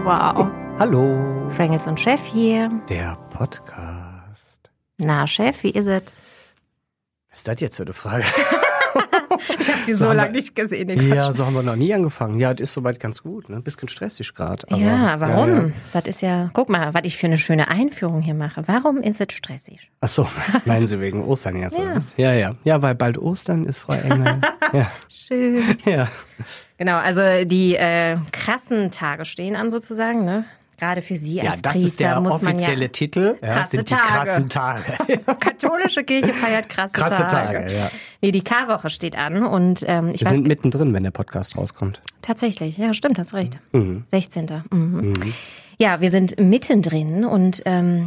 Wow. Hallo. Frankels und Chef hier. Der Podcast. Na, Chef, wie ist es? Was ist das jetzt für eine Frage? Ich habe sie so lange nicht gesehen. Ja, so haben wir noch nie angefangen. Ja, das ist soweit ganz gut. Ne? Ein bisschen stressig gerade. Ja, warum? Ja. Das ist ja, guck mal, was ich für eine schöne Einführung hier mache. Warum ist es stressig? Ach so, meinen Sie wegen Ostern jetzt? Ja. Ja. Ja, weil bald Ostern ist, Frau Engel. Ja. Schön. Ja. Genau, also die krassen Tage stehen an sozusagen, ne? Gerade für Sie als das Priester ist der muss man offizielle Titel. Ja, krasse sind die Tage. krassen Tage. Katholische Kirche feiert krasse Tage. Ja. Nee, die Karwoche steht an und ich Wir weiß sind mittendrin, wenn der Podcast rauskommt. tatsächlich, ja, stimmt, hast recht. 16. Mhm. Ja, wir sind mittendrin und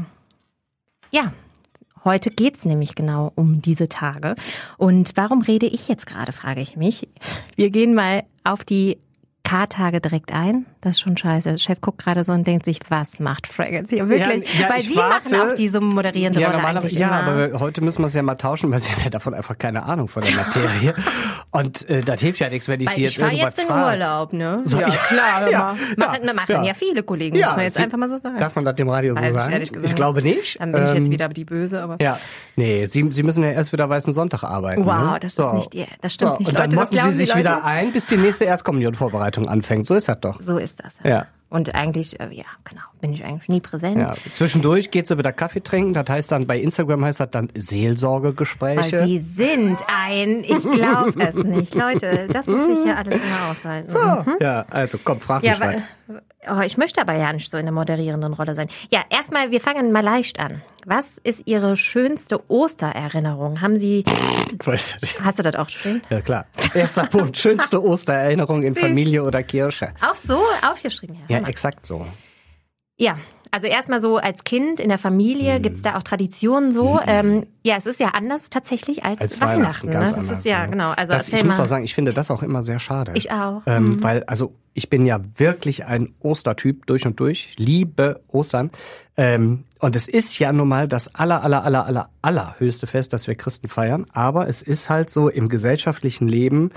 ja, heute geht's nämlich genau um diese Tage. Und warum rede ich jetzt gerade, frage ich mich. Wir gehen mal auf die K-Tage direkt ein. Das ist schon scheiße. Der Chef guckt gerade so und denkt sich, was macht Fraggles hier wirklich? Ja, weil Sie machen auch diese moderierende Rolle normalerweise, eigentlich immer. aber heute müssen wir es ja mal tauschen, weil Sie haben ja davon einfach keine Ahnung von der Materie. Und das hilft ja nichts, wenn ich Weil Sie jetzt ich fahre irgendwas jetzt in frage. Urlaub, ne? So, ja, klar. ja, Machen ja viele Kollegen, muss man jetzt einfach mal so sagen. Darf man das dem Radio so Weiß ich sagen? ehrlich gesagt Ich glaube nicht. Dann bin ich jetzt wieder die Böse, aber... Ja, nee, Sie müssen ja erst wieder Weißen Sonntag arbeiten. Wow, ne? das ist nicht ihr. Das stimmt nicht, und dann Leute. Das motten Sie glauben sich die Leute wieder jetzt. ein, bis die nächste Erstkommunionvorbereitung anfängt. So ist das doch. So ist das. Ja. Und eigentlich, ja, genau, bin ich eigentlich nie präsent. Ja, zwischendurch geht sie wieder Kaffee trinken. Das heißt dann, bei Instagram heißt das dann Weil Seelsorgegespräche. Sie sind ich glaube es nicht. Leute, das muss ich ja alles immer aushalten. So, ja, also komm, frag mich weiter. Ich möchte aber ja nicht so in der moderierenden Rolle sein. Ja, erstmal, wir fangen mal leicht an. Was ist Ihre schönste Ostererinnerung? Haben Sie, hast du das auch stehen? Ja, klar. Erster Punkt, schönste Ostererinnerung in Süß. Familie oder Kirche. Auch so aufgeschrieben, Herr Ja, Hammer. exakt so. Ja, also erstmal so als Kind in der Familie gibt's da auch Traditionen so. Ja, es ist ja anders tatsächlich als Weihnachten. Ganz Ne? Das anders, ist ja, genau. Also ich erzähl muss mal. auch sagen, ich finde das auch immer sehr schade. Ich auch. Weil, also ich bin ja wirklich ein Ostertyp durch und durch. Ich liebe Ostern. Und es ist ja nun mal das allerhöchste Fest, das wir Christen feiern. Aber es ist halt so im gesellschaftlichen Leben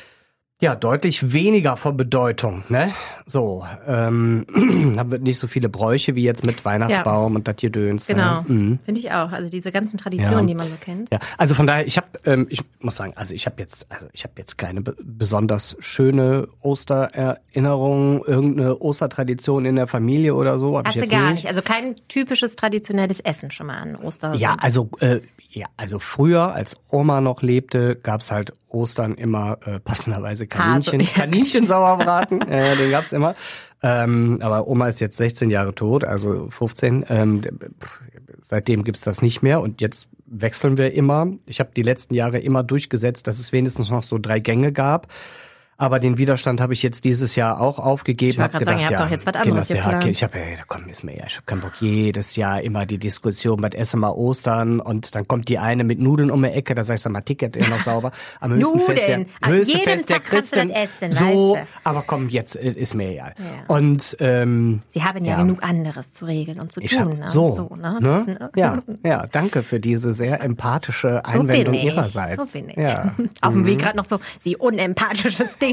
ja deutlich weniger von Bedeutung, ne? So, haben wir nicht so viele Bräuche wie jetzt mit Weihnachtsbaum und das Gedöns. Genau, Ne? finde ich auch. Also diese ganzen Traditionen, die man so kennt. Ja, also von daher, ich muss sagen, ich habe jetzt keine besonders schöne Ostererinnerung, irgendeine Ostertradition in der Familie oder so. Hast du gar nicht. Also kein typisches traditionelles Essen schon mal an Ostern. Ja, also früher, als Oma noch lebte, gab's halt Ostern immer passenderweise Kaninchensauerbraten. Den gab's immer. Aber Oma ist jetzt 16 Jahre tot, also 15. Seitdem gibt's das nicht mehr und jetzt wechseln wir immer. Ich habe die letzten Jahre immer durchgesetzt, dass es wenigstens noch so 3 Gänge gab. Aber den Widerstand habe ich jetzt dieses Jahr auch aufgegeben. Ich wollte gerade sagen, ihr habt doch jetzt was anderes geplant. Ich habe keinen Bock, jedes Jahr immer die Diskussion, was essen wir Ostern und dann kommt die eine mit Nudeln um die Ecke, da sag ich, sag mal, Ticket ist noch sauber. Am höchsten Fest der Christen. Essen, so, weißt du. aber komm, jetzt ist mir egal. Ja. Und Sie haben ja genug anderes zu regeln und zu tun. Ne? Ne? Ja, danke für diese sehr empathische Einwendung Ihrerseits. So bin ich. Ja. Auf dem Weg gerade noch so, Sie unempathisches Ding.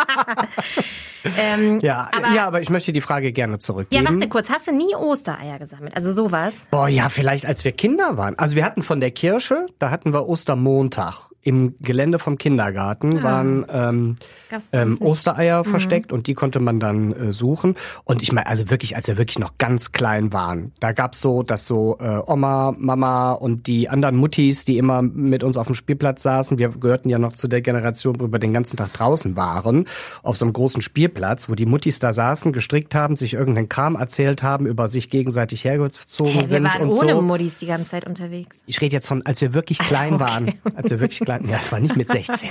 Aber ich möchte die Frage gerne zurückgeben. Ja, warte kurz. Hast du nie Ostereier gesammelt? Also sowas? Boah, ja, vielleicht als wir Kinder waren. Also wir hatten von der Kirche, da hatten wir Ostermontag. Im Gelände vom Kindergarten waren Ostereier versteckt und die konnte man dann suchen. Und ich meine, also wirklich, als wir wirklich noch ganz klein waren, da gab's so, dass so Oma, Mama und die anderen Muttis, die immer mit uns auf dem Spielplatz saßen, wir gehörten ja noch zu der Generation, wo wir den ganzen Tag draußen waren, auf so einem großen Spielplatz, wo die Muttis da saßen, gestrickt haben, sich irgendeinen Kram erzählt haben, über sich gegenseitig hergezogen sind wir waren und ohne so. Muttis die ganze Zeit unterwegs. Ich rede jetzt von, als wir wirklich klein waren. Als wir wirklich klein, ja, es war nicht mit 16.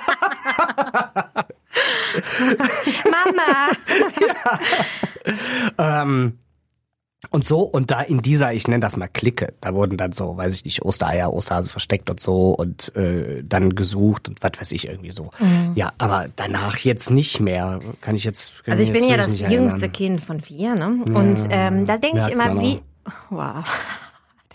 Mama! Und so, und da in dieser, ich nenne das mal Clique, da wurden dann so, weiß ich nicht, Ostereier, Osterhase versteckt und so und dann gesucht und was weiß ich irgendwie so. Ja, aber danach jetzt nicht mehr. Also ich bin ja das jüngste Kind von 4, ne? Und da denke ich immer, wie... Wow.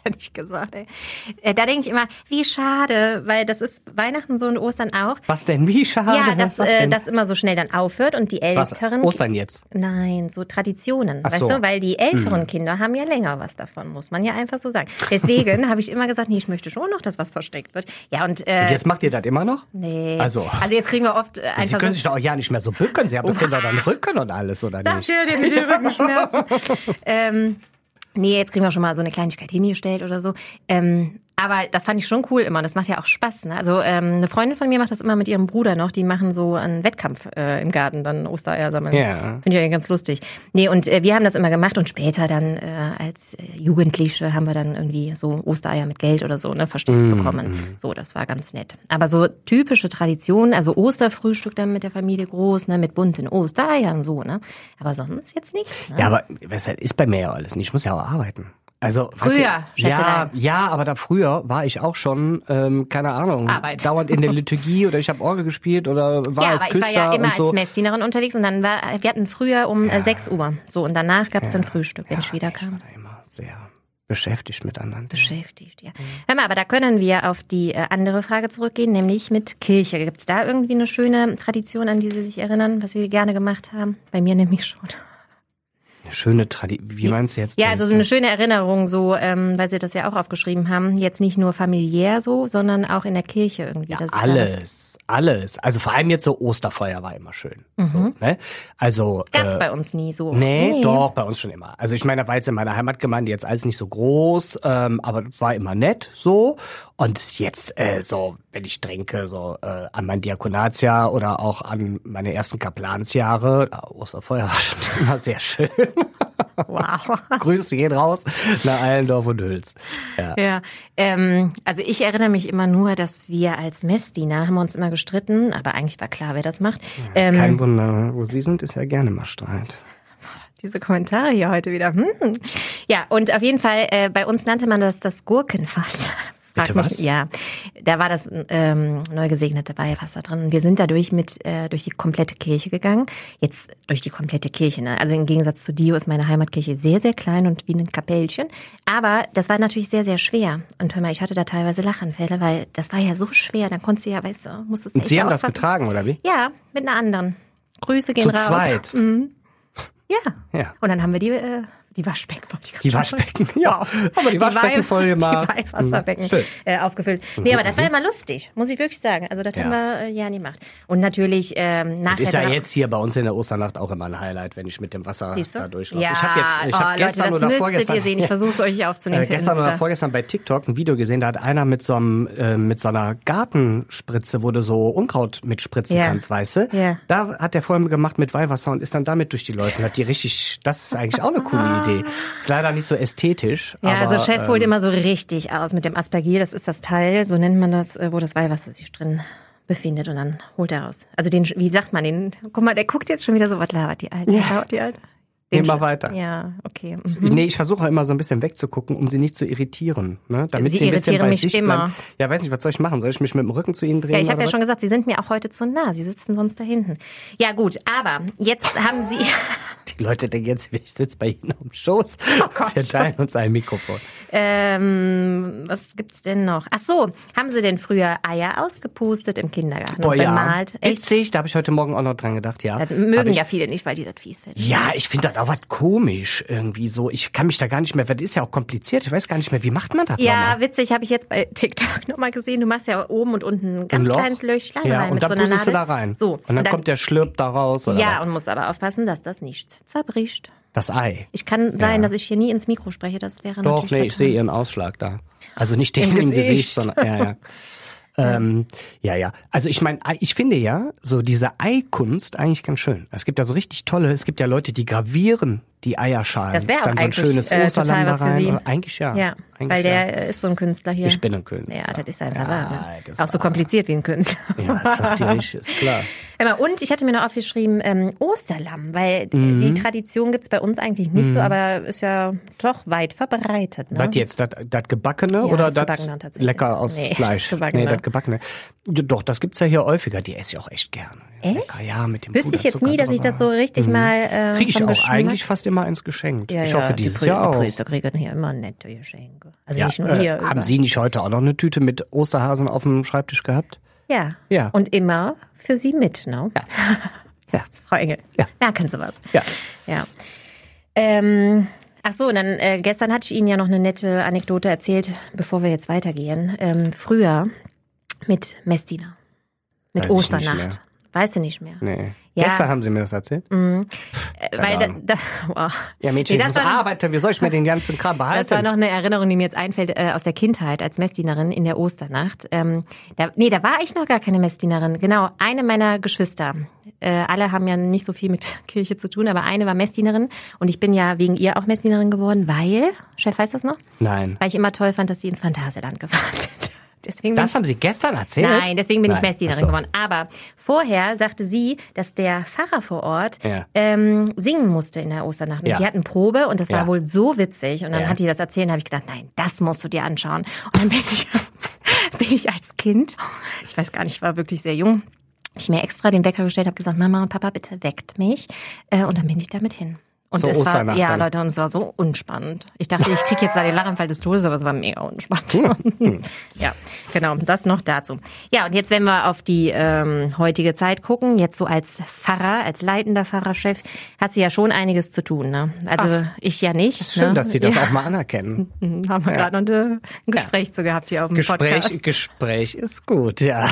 hätte ich gesagt, ey. Da denke ich immer, wie schade, weil das ist Weihnachten so und Ostern auch. Was denn, wie schade? Ja, dass das immer so schnell dann aufhört und die Älteren... Was? Ostern jetzt? Nein, so Traditionen, Ach weißt so. du, weil die älteren Kinder haben ja länger was davon, muss man ja einfach so sagen. Deswegen habe ich immer gesagt, nee, ich möchte schon noch, dass was versteckt wird. Ja, und jetzt macht ihr das immer noch? Nee. Also jetzt kriegen wir oft einfach Sie können sich doch auch ja nicht mehr so bücken. Sie haben doch Kinder dann Rücken und alles, oder Sagt nicht? ihr den mit den Rückenschmerzen? Nee, jetzt kriegen wir schon mal so eine Kleinigkeit hingestellt oder so. Aber das fand ich schon cool immer. Das macht ja auch Spaß. Ne? Also eine Freundin von mir macht das immer mit ihrem Bruder noch. Die machen so einen Wettkampf im Garten, dann Ostereier sammeln. Ja. Finde ich ja ganz lustig. Nee, und wir haben das immer gemacht und später dann als Jugendliche haben wir dann irgendwie so Ostereier mit Geld oder so versteckt bekommen. So, das war ganz nett. Aber so typische Traditionen, also Osterfrühstück dann mit der Familie groß, ne, mit bunten Ostereiern so, ne? Aber sonst jetzt nichts. Ne? Ja, aber was ist bei mir ja alles nicht. Ich muss ja auch arbeiten. Also früher, ja, aber da früher war ich auch schon, keine Ahnung, dauernd in der Liturgie oder ich habe Orgel gespielt oder war als Küster. Ja, aber ich war ja immer und so. als Messdienerin unterwegs und dann wir hatten früher um 6 Uhr so und danach gab es dann Frühstück, wenn ich wieder kam. Ich war da immer sehr beschäftigt mit anderen. Beschäftigt, ja. Hör mal, aber da können wir auf die andere Frage zurückgehen, nämlich mit Kirche. Gibt es da irgendwie eine schöne Tradition, an die Sie sich erinnern, was Sie gerne gemacht haben? Bei mir nämlich schon. Eine schöne Tradition, wie meinst du jetzt? Ja, also so eine schöne Erinnerung, so, weil Sie das ja auch aufgeschrieben haben. Jetzt nicht nur familiär so, sondern auch in der Kirche irgendwie. Ja, alles. Also vor allem jetzt so Osterfeuer war immer schön. So, ne? Also gab's bei uns nie so. Nee, doch, bei uns schon immer. Also ich meine, da war jetzt in meiner Heimatgemeinde jetzt alles nicht so groß, aber war immer nett so. Und jetzt so, wenn ich denke, so an mein Diakonatsjahr oder auch an meine ersten Kaplansjahre, Osterfeuer war schon immer sehr schön. Wow. Grüße gehen raus nach Allendorf und Hüls. Ja. Also ich erinnere mich immer nur, dass wir als Messdiener haben wir uns immer gestritten, aber eigentlich war klar, wer das macht. Kein Wunder, wo Sie sind, ist ja gerne mal Streit. Diese Kommentare hier heute wieder. Ja, und auf jeden Fall, bei uns nannte man das Gurkenfass. Bitte was? Ja, da war das neu gesegnete Weihwasser drin. Wir sind dadurch durch die komplette Kirche gegangen. Jetzt durch die komplette Kirche, ne? Also im Gegensatz zu Dio ist meine Heimatkirche sehr, sehr klein und wie ein Kapellchen. Aber das war natürlich sehr, sehr schwer. Und hör mal, ich hatte da teilweise Lachanfälle, weil das war ja so schwer. Dann konntest du ja, weißt du, musstest du Und Sie haben das getragen, oder wie? Ja, mit einer anderen. Grüße gehen raus. Zu zweit? Ja. Und dann haben wir die Waschbecken. Die Waschbecken, ja. Aber die Waschbeckenfolge mal. Die Weihwasserbecken aufgefüllt. Nee, aber das war immer lustig, muss ich wirklich sagen. Also das haben wir ja nie gemacht. Und natürlich nachher... Das ist ja jetzt hier bei uns in der Osternacht auch immer ein Highlight, wenn ich mit dem Wasser da durchlaufe. Ja, ich hab gestern Leute, oder das vorgestern... Ihr sehen. Ich versuche es euch aufzunehmen. Gestern oder vorgestern bei TikTok ein Video gesehen, da hat einer mit so einer Gartenspritze, wo du so Unkraut mitspritzen kannst, weißt du? Ja. Da hat der vorher gemacht mit Weihwasser und ist dann damit durch die Leute. Hat die richtig... Das ist eigentlich auch eine coole Idee. Ist leider nicht so ästhetisch. Ja, aber, also Chef holt immer so richtig aus mit dem Aspergil. Das ist das Teil, so nennt man das, wo das Weihwasser sich drin befindet und dann holt er raus. Also wie sagt man den? Guck mal, der guckt jetzt schon wieder so, was labert die Alte? Ja. Die Alte. Nehmen wir weiter. Ja, okay. Nee, ich versuche immer so ein bisschen wegzugucken, um sie nicht zu irritieren. Ne? Damit Sie sie ein bisschen irritieren bei mich sich immer. bleiben. Ja, weiß nicht, was soll ich machen? Soll ich mich mit dem Rücken zu Ihnen drehen? Ja, ich habe ja was? schon gesagt, Sie sind mir auch heute zu nah. Sie sitzen sonst da hinten. Ja gut, aber jetzt haben Sie... Die Leute denken jetzt, ich sitze bei Ihnen auf dem Schoß. Oh Gott. Wir teilen uns ein Mikrofon. Was gibt's denn noch? Ach so, haben Sie denn früher Eier ausgepustet im Kindergarten Boah, und bemalt? Ja. Witzig, da habe ich heute Morgen auch noch dran gedacht, ja. Das mögen ja viele nicht, weil die das fies finden. Ja, ich finde das auch was komisch irgendwie so. Ich kann mich da gar nicht mehr, das ist ja auch kompliziert. Ich weiß gar nicht mehr, wie macht man das Ja, witzig, habe ich jetzt bei TikTok nochmal gesehen. Du machst ja oben und unten ein ganz kleines Löchlein ja, rein und mit dann so einer pustest du Nadel. da rein. So. Und dann kommt der Schlürp da raus. Oder ja, was? und musst aber aufpassen, dass das nicht zerbricht. Das Ei. Ich kann sein, dass ich hier nie ins Mikro spreche. Das wäre Doch, natürlich nee, ich fatal. sehe Ihren Ausschlag da. Also nicht den im Gesicht, sondern ja. Also ich meine, ich finde ja so diese Eikunst eigentlich ganz schön. Es gibt ja so richtig tolle, es gibt ja Leute, die gravieren die Eierschalen. Das wäre auch dann so ein eigentlich schönes Osterlamm total was da für rein. Sie. Oder eigentlich ja. Ja, eigentlich weil der ist so ein Künstler hier. Ich bin ein Künstler. Ja, das ist einfach Ja, wahr. Ne? das Auch so war- kompliziert wie ein Künstler. Ja, das sagt die richtig, ist klar. Und ich hatte mir noch aufgeschrieben, Osterlamm, weil die Tradition gibt's bei uns eigentlich nicht so, aber ist ja doch weit verbreitet. Ne? Was jetzt, das Gebackene oder das lecker aus Fleisch? Das Gebackene. Doch, das gibt's ja hier häufiger. Die esse ich auch echt gerne. Echt? Lecker, ja, mit dem Wüsste ich jetzt nie, dass ich das so richtig mal kriege ich auch eigentlich fast immer ins Geschenk. Ja, ich hoffe, dieses Jahr auch. Die Priester kriegen hier immer nette Geschenke. Also nicht nur hier. Haben Sie nicht heute auch noch eine Tüte mit Osterhasen auf dem Schreibtisch gehabt? Ja. Und immer für Sie mit, ne? Ja. Frau Engel. Ja, kannst du was. Ja. Ach so, und dann gestern hatte ich Ihnen ja noch eine nette Anekdote erzählt, bevor wir jetzt weitergehen. Früher mit Messdiener. Mit Osternacht. Weißt du nicht mehr? Nee. Ja. Gestern haben Sie mir das erzählt? Weil wow. Ja, Mädchen, ich muss arbeiten. Wie soll ich mir den ganzen Kram behalten? Das war noch eine Erinnerung, die mir jetzt einfällt aus der Kindheit als Messdienerin in der Osternacht. Da war ich noch gar keine Messdienerin. Genau, eine meiner Geschwister. Alle haben ja nicht so viel mit Kirche zu tun, aber eine war Messdienerin. Und ich bin ja wegen ihr auch Messdienerin geworden, weil, Chef weiß das noch? Nein. Weil ich immer toll fand, dass die ins Phantasialand gefahren sind. Das haben Sie gestern erzählt? Nein, deswegen bin ich Messdienerin geworden. Aber vorher sagte sie, dass der Pfarrer vor Ort singen musste in der Osternacht. Und die hatten Probe und das war wohl so witzig. Und dann hat die das erzählt und habe ich gedacht, nein, das musst du dir anschauen. Und dann bin ich als Kind, ich weiß gar nicht, ich war wirklich sehr jung, habe ich mir extra den Wecker gestellt, habe gesagt, Mama und Papa, bitte weckt mich. Und dann bin ich damit hin. Und es war, Leute, und es war so unspannend. Ich dachte, ich kriege jetzt da den Lachanfall des Todes, aber es war mega unspannend. Ja, genau, das noch dazu. Ja, und jetzt, wenn wir auf die heutige Zeit gucken, jetzt so als Pfarrer, als leitender Pfarrerchef, hat sie ja schon einiges zu tun, ne? Also ich ja nicht. Das ist schön, dass Sie das auch mal anerkennen. Haben wir gerade noch ein Gespräch zu gehabt hier auf dem Podcast. Gespräch ist gut, ja.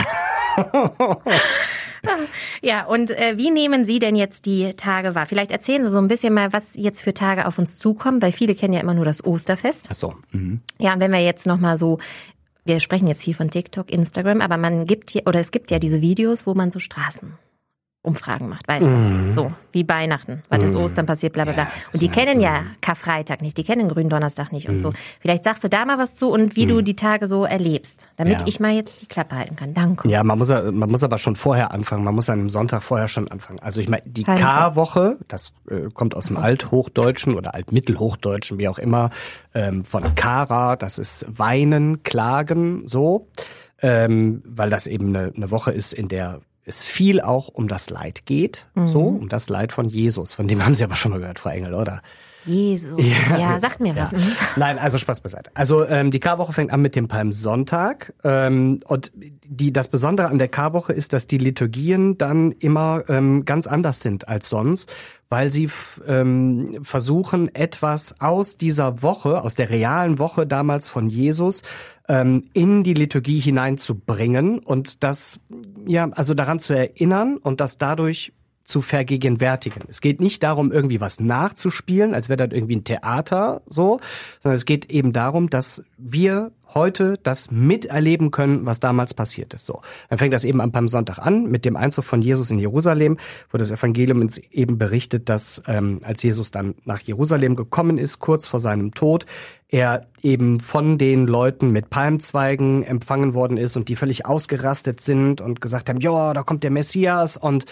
Ja, und wie nehmen Sie denn jetzt die Tage wahr? Vielleicht erzählen Sie so ein bisschen mal, was jetzt für Tage auf uns zukommen, weil viele kennen ja immer nur das Osterfest. Ach so. Ja, und wenn wir jetzt nochmal so, wir sprechen jetzt viel von TikTok, Instagram, aber es gibt ja diese Videos, wo man so Straßenumfragen macht, weißt du? So, wie Weihnachten, was ist Ostern passiert, bla bla bla. Und die kennen ja Karfreitag nicht, die kennen Gründonnerstag nicht und so. Vielleicht sagst du da mal was zu und wie du die Tage so erlebst, damit ich mal jetzt die Klappe halten kann. Danke. Ja, man muss aber schon vorher anfangen. Man muss an einem Sonntag vorher schon anfangen. Also ich meine, die Karwoche, das kommt aus dem Althochdeutschen oder Altmittelhochdeutschen, wie auch immer, von Kara, das ist Weinen, Klagen, so, weil das eben eine Woche ist, in der es viel auch um das Leid geht, so, um das Leid von Jesus. Von dem haben Sie aber schon mal gehört, Frau Engel, oder? Jesus, ja, sagt mir was. Nein, also Spaß beiseite. Also die Karwoche fängt an mit dem Palmsonntag und das Besondere an der Karwoche ist, dass die Liturgien dann immer ganz anders sind als sonst, weil sie versuchen, etwas aus dieser Woche, aus der realen Woche damals von Jesus, in die Liturgie hineinzubringen und das, also daran zu erinnern und das dadurch zu vergegenwärtigen. Es geht nicht darum, irgendwie was nachzuspielen, als wäre das irgendwie ein Theater, so, sondern es geht eben darum, dass wir heute das miterleben können, was damals passiert ist. So, dann fängt das eben am Palmsonntag an mit dem Einzug von Jesus in Jerusalem, wo das Evangelium uns eben berichtet, dass als Jesus dann nach Jerusalem gekommen ist, kurz vor seinem Tod, er eben von den Leuten mit Palmzweigen empfangen worden ist und die völlig ausgerastet sind und gesagt haben, ja, da kommt der Messias und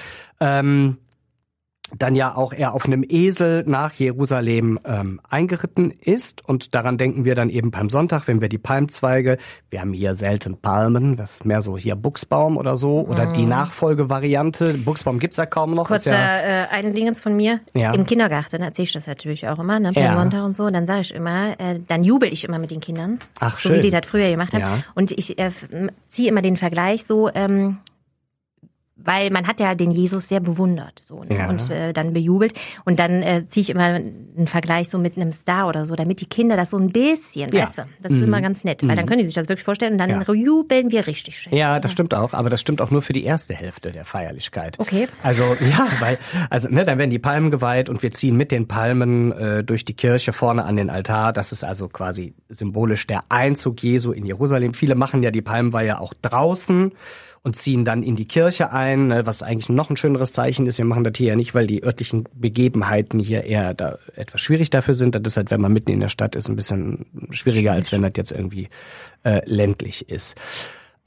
dann ja auch er auf einem Esel nach Jerusalem eingeritten ist. Und daran denken wir dann eben beim Sonntag, wenn wir die Palmzweige, wir haben hier selten Palmen, das ist mehr so hier Buchsbaum oder so, oder die Nachfolgevariante. Buchsbaum gibt's ja kaum noch. Kurz ein Dingens von mir. Ja. Im Kindergarten erzähle ich das natürlich auch immer, ne, beim Sonntag und so. Dann sage ich immer, dann jubel ich immer mit den Kindern. Ach, so schön. Wie die das früher gemacht haben. Ja. Und ich ziehe immer den Vergleich so, weil man hat ja den Jesus sehr bewundert so, ne? Und dann bejubelt. Und dann ziehe ich immer einen Vergleich so mit einem Star oder so, damit die Kinder das so ein bisschen, weißt du, das ist immer ganz nett. Weil dann können die sich das wirklich vorstellen und dann jubeln wir richtig schön. Ja, das stimmt auch, aber das stimmt auch nur für die erste Hälfte der Feierlichkeit. Okay. Also dann werden die Palmen geweiht und wir ziehen mit den Palmen durch die Kirche vorne an den Altar. Das ist also quasi symbolisch der Einzug Jesu in Jerusalem. Viele machen ja die Palmweihe auch draußen und ziehen dann in die Kirche ein, was eigentlich noch ein schöneres Zeichen ist. Wir machen das hier ja nicht, weil die örtlichen Begebenheiten hier eher da etwas schwierig dafür sind. Das ist halt, wenn man mitten in der Stadt ist, ein bisschen schwieriger, als wenn das jetzt irgendwie ländlich ist.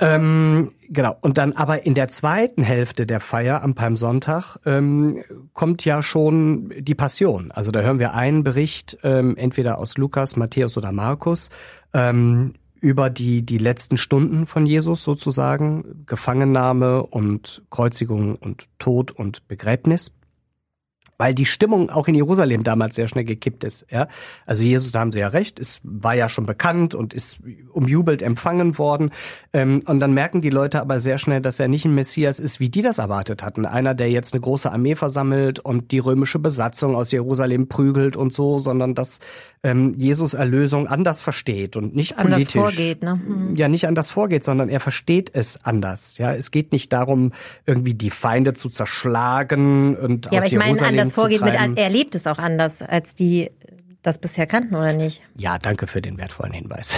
Genau. Und dann aber in der zweiten Hälfte der Feier am Palmsonntag kommt ja schon die Passion. Also da hören wir einen Bericht, entweder aus Lukas, Matthäus oder Markus, über die letzten Stunden von Jesus sozusagen, Gefangennahme und Kreuzigung und Tod und Begräbnis. Weil die Stimmung auch in Jerusalem damals sehr schnell gekippt ist. Ja? Also Jesus, da haben Sie ja recht, es war ja schon bekannt und ist umjubelt empfangen worden. Und dann merken die Leute aber sehr schnell, dass er nicht ein Messias ist, wie die das erwartet hatten. Einer, der jetzt eine große Armee versammelt und die römische Besatzung aus Jerusalem prügelt und so, sondern dass Jesus Erlösung anders versteht und nicht politisch. Anders vorgeht, ne? Ja, nicht anders vorgeht, sondern er versteht es anders. Ja, es geht nicht darum, irgendwie die Feinde zu zerschlagen und aus Jerusalem anders vorgeht, er lebt es auch anders, als die das bisher kannten, oder nicht? Ja, danke für den wertvollen Hinweis.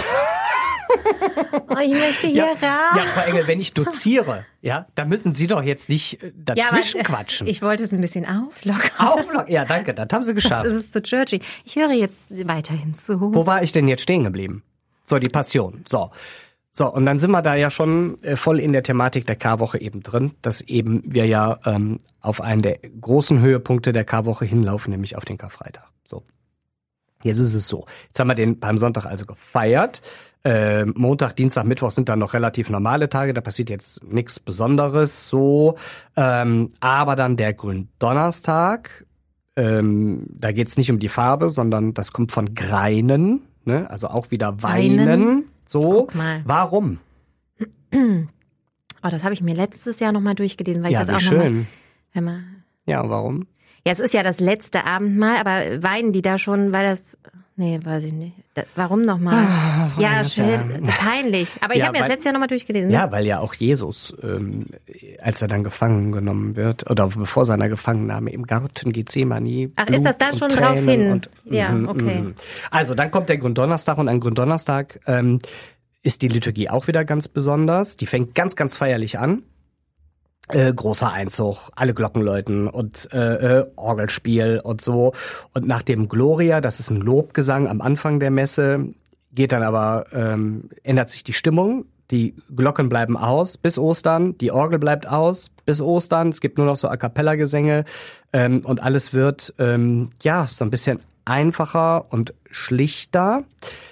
Oh, ich möchte hier raus. Ja, Frau Engel, wenn ich doziere, ja, da müssen Sie doch jetzt nicht dazwischen quatschen. Ich wollte es ein bisschen auflockern. Auflockern? Ja, danke, das haben Sie geschafft. Das ist es zu churchy. Ich höre jetzt weiterhin zu. Wo war ich denn jetzt stehen geblieben? So, die Passion. So, und dann sind wir da ja schon voll in der Thematik der Karwoche eben drin, dass eben wir ja auf einen der großen Höhepunkte der Karwoche hinlaufen, nämlich auf den Karfreitag. So, jetzt ist es so. Jetzt haben wir den Palmsonntag also gefeiert. Montag, Dienstag, Mittwoch sind dann noch relativ normale Tage, da passiert jetzt nichts Besonderes so. Aber dann der Gründonnerstag, da geht's nicht um die Farbe, sondern das kommt von Greinen, ne? Also auch wieder Weinen. So, guck mal. Warum? Oh, das habe ich mir letztes Jahr nochmal durchgelesen, weil ich das auch schön. Nochmal. Ja, warum? Ja, es ist ja das letzte Abendmahl, aber weinen die da schon, weil das. Nee, weiß ich nicht. Warum nochmal? Ja, peinlich. Aber ich habe mir das letztes Jahr nochmal durchgelesen. Ja, weil ja auch Jesus, als er dann gefangen genommen wird, oder bevor seiner Gefangennahme im Garten Gethsemane. Ach, ist das da schon drauf hin? Ja, okay. Also, dann kommt der Gründonnerstag und an Gründonnerstag ist die Liturgie auch wieder ganz besonders. Die fängt ganz, ganz feierlich an. Großer Einzug, alle Glocken läuten und Orgelspiel und so. Und nach dem Gloria, das ist ein Lobgesang am Anfang der Messe, geht dann aber, ändert sich die Stimmung. Die Glocken bleiben aus bis Ostern, die Orgel bleibt aus bis Ostern. Es gibt nur noch so A-cappella-Gesänge und alles wird so ein bisschen einfacher und schlichter,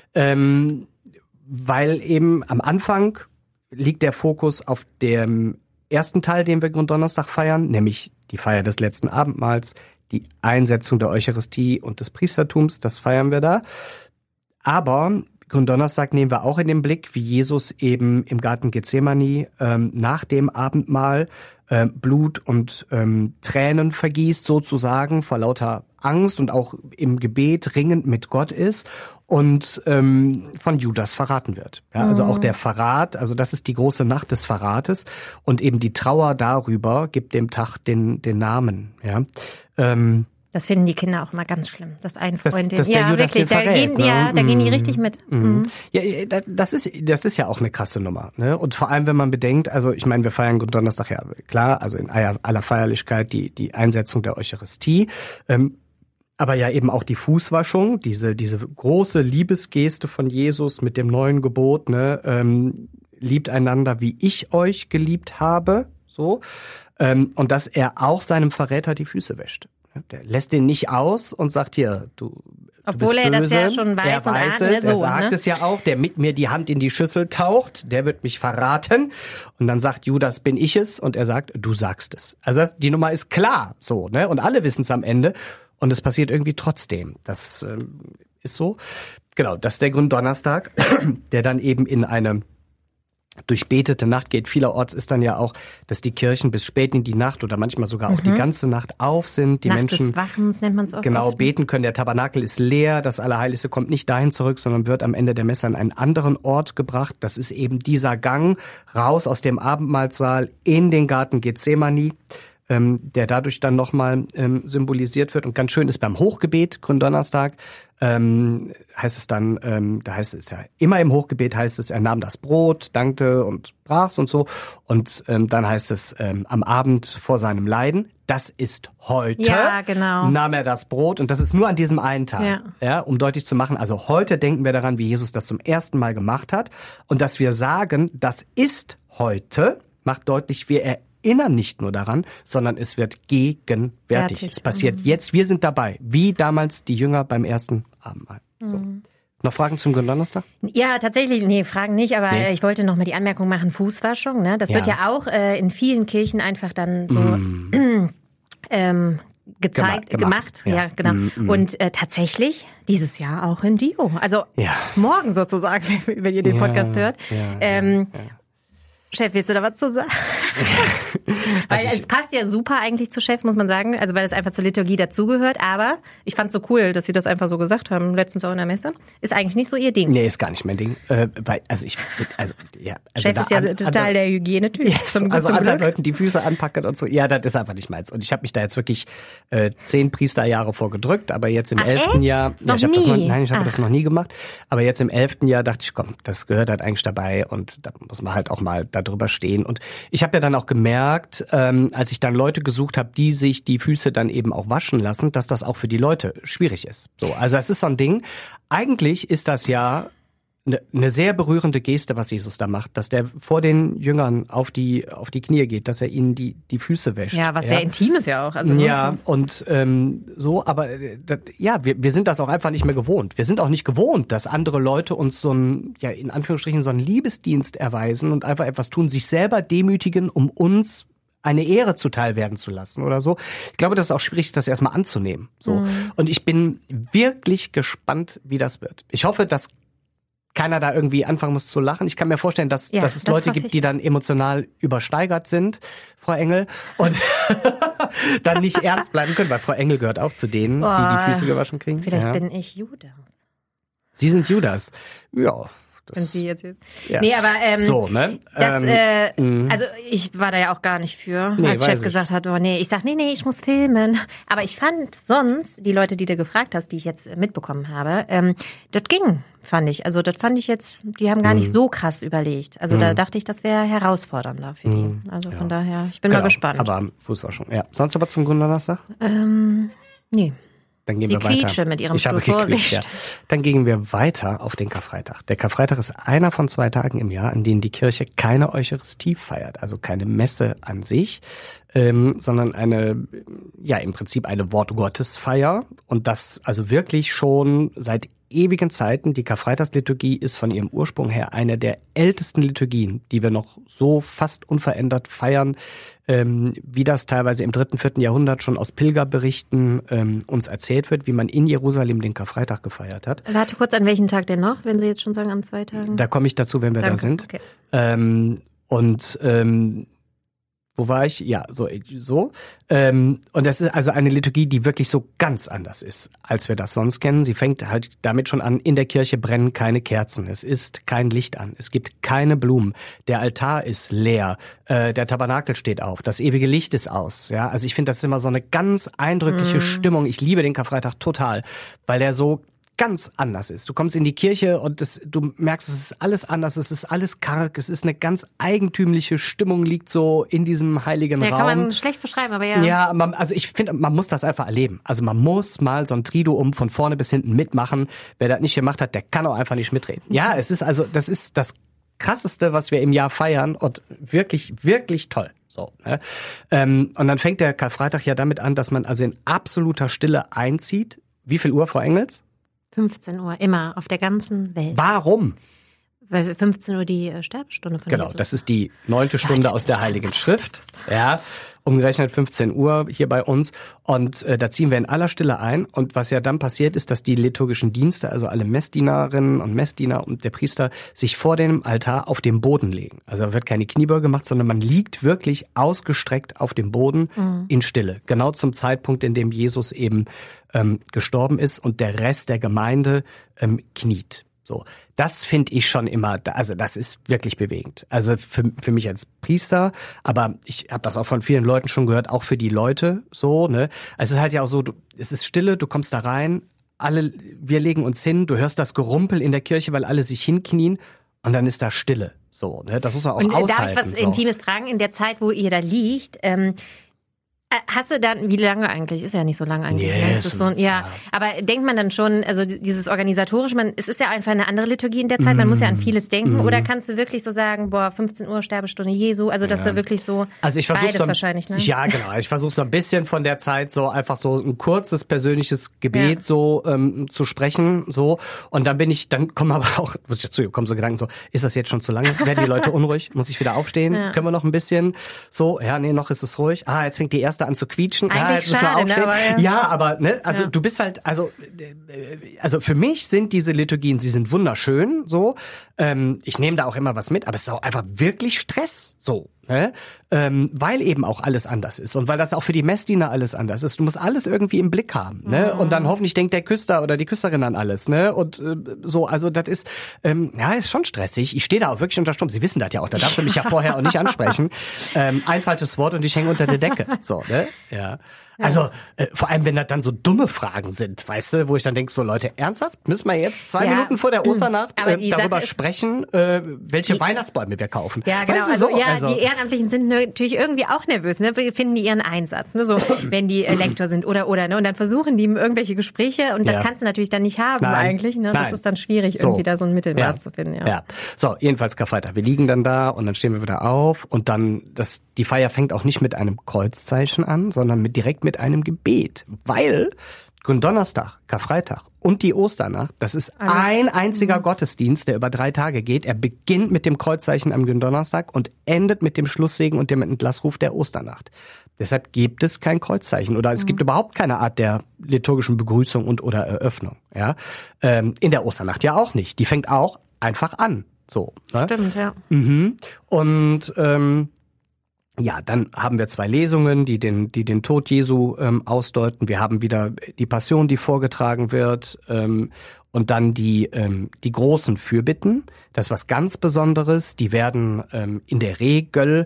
weil eben am Anfang liegt der Fokus auf dem ersten Teil, den wir Gründonnerstag feiern, nämlich die Feier des letzten Abendmahls, die Einsetzung der Eucharistie und des Priestertums, das feiern wir da. Aber Gründonnerstag nehmen wir auch in den Blick, wie Jesus eben im Garten Gethsemane nach dem Abendmahl Blut und Tränen vergießt sozusagen vor lauter Angst und auch im Gebet ringend mit Gott ist und von Judas verraten wird. Ja, also auch der Verrat, also das ist die große Nacht des Verrates und eben die Trauer darüber gibt dem Tag den Namen. Ja. Das finden die Kinder auch immer ganz schlimm, dass ein Freund dass der Judas den verrät, da gehen die richtig mit. Ja, das ist ja auch eine krasse Nummer, ne? Und vor allem, wenn man bedenkt, also ich meine, wir feiern Gründonnerstag ja klar, also in aller Feierlichkeit die Einsetzung der Eucharistie, aber ja eben auch die Fußwaschung, diese große Liebesgeste von Jesus mit dem neuen Gebot, ne? Liebt einander, wie ich euch geliebt habe, so, und dass er auch seinem Verräter die Füße wäscht. Der lässt den nicht aus und sagt hier, du Obwohl bist böse. Er das ja schon weiß. Er weiß es, er sagt es ja auch, der mit mir die Hand in die Schüssel taucht, der wird mich verraten. Und dann sagt Judas, bin ich es? Und er sagt, du sagst es. Also die Nummer ist klar, so, ne? Und alle wissen es am Ende. Und es passiert irgendwie trotzdem. Das ist so. Genau, das ist der Gründonnerstag, der dann eben in eine durchbetete Nacht geht. Vielerorts ist dann ja auch, dass die Kirchen bis spät in die Nacht oder manchmal sogar auch die ganze Nacht auf sind. Die Nacht Menschen des Wachens nennt man es auch. Genau, oft. Beten können. Der Tabernakel ist leer. Das Allerheiligste kommt nicht dahin zurück, sondern wird am Ende der Messe an einen anderen Ort gebracht. Das ist eben dieser Gang raus aus dem Abendmahlsaal in den Garten Gethsemane. der dadurch dann nochmal symbolisiert wird. Und ganz schön ist beim Hochgebet, Gründonnerstag, heißt es dann, da heißt es ja immer im Hochgebet heißt es, er nahm das Brot, dankte und brach's und so. Und dann heißt es am Abend vor seinem Leiden, das ist heute, nahm er das Brot. Und das ist nur an diesem einen Tag, ja, um deutlich zu machen, also heute denken wir daran, wie Jesus das zum ersten Mal gemacht hat. Und dass wir sagen, das ist heute, macht deutlich, wir erinnern nicht nur daran, sondern es wird gegenwärtig. Es passiert jetzt, wir sind dabei, wie damals die Jünger beim ersten Abendmahl. So. Noch Fragen zum Gründonnerstag? Ja, tatsächlich, nee, Fragen nicht, aber ich wollte noch mal die Anmerkung machen, Fußwaschung, ne? Das wird ja auch in vielen Kirchen einfach dann so gemacht. Ja, genau. Und tatsächlich dieses Jahr auch in Dio. Also morgen sozusagen, wenn ihr den Podcast hört. Chef, willst du da was zu sagen? Weil es passt ja super eigentlich zu Chef, muss man sagen. Also weil es einfach zur Liturgie dazugehört. Aber ich fand es so cool, dass sie das einfach so gesagt haben, letztens auch in der Messe. Ist eigentlich nicht so ihr Ding. Nee, ist gar nicht mein Ding. Chef ist ja total der Hygiene-Typ. Yes, also anderen Leuten die Füße anpacken und so. Ja, das ist einfach nicht meins. Und ich habe mich da jetzt wirklich 10 Priesterjahre vorgedrückt. Aber jetzt im 11. Jahr... Noch ich habe das noch nie gemacht. Aber jetzt im 11. Jahr dachte ich, komm, das gehört halt eigentlich dabei. Und da muss man halt auch mal drüber stehen. Und ich habe ja dann auch gemerkt, als ich dann Leute gesucht habe, die sich die Füße dann eben auch waschen lassen, dass das auch für die Leute schwierig ist. So, also es ist so ein Ding. Eigentlich ist das ja eine sehr berührende Geste, was Jesus da macht, dass der vor den Jüngern auf die Knie geht, dass er ihnen die Füße wäscht. Ja, was sehr intim ist ja auch. Also ja, und so, aber wir sind das auch einfach nicht mehr gewohnt. Wir sind auch nicht gewohnt, dass andere Leute uns so ein, ja in Anführungsstrichen, so einen Liebesdienst erweisen und einfach etwas tun, sich selber demütigen, um uns eine Ehre zuteil werden zu lassen oder so. Ich glaube, das ist auch schwierig, das erstmal anzunehmen. So. Und ich bin wirklich gespannt, wie das wird. Ich hoffe, dass keiner da irgendwie anfangen muss zu lachen. Ich kann mir vorstellen, dass es Leute gibt, die dann emotional übersteigert sind, Frau Engel, und dann nicht ernst bleiben können, weil Frau Engel gehört auch zu denen, die Füße gewaschen kriegen. Vielleicht bin ich Judas. Sie sind Judas. Ja. Wenn Sie jetzt. Ja. Nee, aber so, ne? Also ich war da ja auch gar nicht für, als Chef gesagt hat, ich sag, ich muss filmen. Aber ich fand sonst, die Leute, die du gefragt hast, die ich jetzt mitbekommen habe, das ging, fand ich. Also das fand ich jetzt, die haben gar nicht so krass überlegt. Also da dachte ich, das wäre herausfordernder für die. Also von daher, ich bin mal gespannt. Aber Fußwaschung, ja. Sonst aber zum Gründonnerstag? Nee. Dann gehen wir weiter. Mit ihrem Stuhl Vorsicht. Ja. Dann gehen wir weiter auf den Karfreitag. Der Karfreitag ist einer von 2 Tagen im Jahr, an denen die Kirche keine Eucharistie feiert, also keine Messe an sich, sondern im Prinzip eine Wortgottesfeier. Und das also wirklich schon seit ewigen Zeiten. Die Karfreitagsliturgie ist von ihrem Ursprung her eine der ältesten Liturgien, die wir noch so fast unverändert feiern, wie das teilweise im 3., 4. Jahrhundert schon aus Pilgerberichten uns erzählt wird, wie man in Jerusalem den Karfreitag gefeiert hat. Warte kurz, an welchen Tag denn noch, wenn Sie jetzt schon sagen, an 2 Tagen? Da komme ich dazu, wenn wir da sind. Okay. Wo war ich? Ja, so. Und das ist also eine Liturgie, die wirklich so ganz anders ist, als wir das sonst kennen. Sie fängt halt damit schon an, in der Kirche brennen keine Kerzen. Es ist kein Licht an. Es gibt keine Blumen. Der Altar ist leer. Der Tabernakel steht auf. Das ewige Licht ist aus. Ja, also ich finde, das ist immer so eine ganz eindrückliche Stimmung. Ich liebe den Karfreitag total, weil der so ganz anders ist. Du kommst in die Kirche und du merkst, es ist alles anders, es ist alles karg, es ist eine ganz eigentümliche Stimmung, liegt so in diesem heiligen Raum. Ja, kann man schlecht beschreiben, aber ja. Ja, also ich finde, man muss das einfach erleben. Also man muss mal so ein Triduum von vorne bis hinten mitmachen. Wer das nicht gemacht hat, der kann auch einfach nicht mitreden. Ja, das ist das Krasseste, was wir im Jahr feiern und wirklich, wirklich toll. So, ne? Und dann fängt der Karfreitag ja damit an, dass man also in absoluter Stille einzieht. Wie viel Uhr, Frau Engels? 15 Uhr, immer, auf der ganzen Welt. Warum? Weil 15 Uhr die Sterbestunde von Jesus. Genau, das ist die 9. Stunde aus der Heiligen Schrift. Ja, umgerechnet 15 Uhr hier bei uns. Und da ziehen wir in aller Stille ein. Und was ja dann passiert, ist, dass die liturgischen Dienste, also alle Messdienerinnen und Messdiener und der Priester, sich vor dem Altar auf den Boden legen. Also da wird keine Kniebeuge gemacht, sondern man liegt wirklich ausgestreckt auf dem Boden in Stille. Genau zum Zeitpunkt, in dem Jesus eben gestorben ist und der Rest der Gemeinde kniet. So, das finde ich schon immer, also das ist wirklich bewegend. Also für mich als Priester, aber ich habe das auch von vielen Leuten schon gehört, auch für die Leute so, ne? Es ist halt ja auch so, es ist Stille, du kommst da rein, wir legen uns hin, du hörst das Gerumpel in der Kirche, weil alle sich hinknien und dann ist da Stille. So, ne? Das muss man auch aushalten. Darf ich was Intimes fragen? In der Zeit, wo ihr da liegt, hast du dann, wie lange eigentlich? Ist ja nicht so lang eigentlich. Yes. Ist so, ja. Aber denkt man dann schon, also dieses organisatorische, es ist ja einfach eine andere Liturgie in der Zeit, man muss ja an vieles denken. Oder kannst du wirklich so sagen, 15 Uhr Sterbestunde Jesu, also dass da wirklich so also ich versuche so wahrscheinlich, ne? Ja, genau. Ich versuche so ein bisschen von der Zeit so einfach so ein kurzes persönliches Gebet so zu sprechen, so. Und dann kommen aber auch, muss ich dazu, kommen so Gedanken so, ist das jetzt schon zu lange? Werden die Leute unruhig? Muss ich wieder aufstehen? Ja. Können wir noch ein bisschen? So, ja, nee, noch ist es ruhig. Jetzt fängt die erste an zu quietschen. Eigentlich jetzt schade, müssen wir aufstehen. Ne, ja, aber ne, also du bist halt, also für mich sind diese Liturgien, sie sind wunderschön, so. Ich nehme da auch immer was mit, aber es ist auch einfach wirklich Stress, so. Ne? Weil eben auch alles anders ist und weil das auch für die Messdiener alles anders ist. Du musst alles irgendwie im Blick haben, ne? Und dann hoffentlich denkt der Küster oder die Küsterin an alles, ne? Und so, also das ist, ist schon stressig. Ich stehe da auch wirklich unter Strom. Sie wissen das ja auch, da darfst du mich ja vorher auch nicht ansprechen. Ein falsches Wort und ich hänge unter der Decke, so, ne? Ja. Also, vor allem, wenn das dann so dumme Fragen sind, weißt du, wo ich dann denke, so Leute, ernsthaft? Müssen wir jetzt 2 Minuten vor der Osternacht darüber sprechen, welche Weihnachtsbäume wir kaufen? Ja, genau. Weißt du, die Ehrenamtlichen sind natürlich irgendwie auch nervös, ne? Finden die ihren Einsatz, ne? So, wenn die Lektor sind oder, ne? Und dann versuchen die irgendwelche Gespräche und das kannst du natürlich dann nicht haben eigentlich, ne? Das ist dann schwierig, irgendwie da so ein Mittelmaß zu finden, ja. So, jedenfalls Karfreitag. Wir liegen dann da und dann stehen wir wieder auf und dann, die Feier fängt auch nicht mit einem Kreuzzeichen an, sondern direkt mit einem Gebet, weil Gründonnerstag, Karfreitag und die Osternacht, das ist ein einziger Gottesdienst, der über 3 Tage geht. Er beginnt mit dem Kreuzzeichen am Gründonnerstag und endet mit dem Schlusssegen und dem Entlassruf der Osternacht. Deshalb gibt es kein Kreuzzeichen oder es gibt überhaupt keine Art der liturgischen Begrüßung und oder Eröffnung. Ja, in der Osternacht ja auch nicht. Die fängt auch einfach an. So. Ne? Stimmt, ja. Und dann haben wir 2 Lesungen, die den Tod Jesu ausdeuten. Wir haben wieder die Passion, die vorgetragen wird, und dann die großen Fürbitten. Das ist was ganz Besonderes. Die werden in der Regel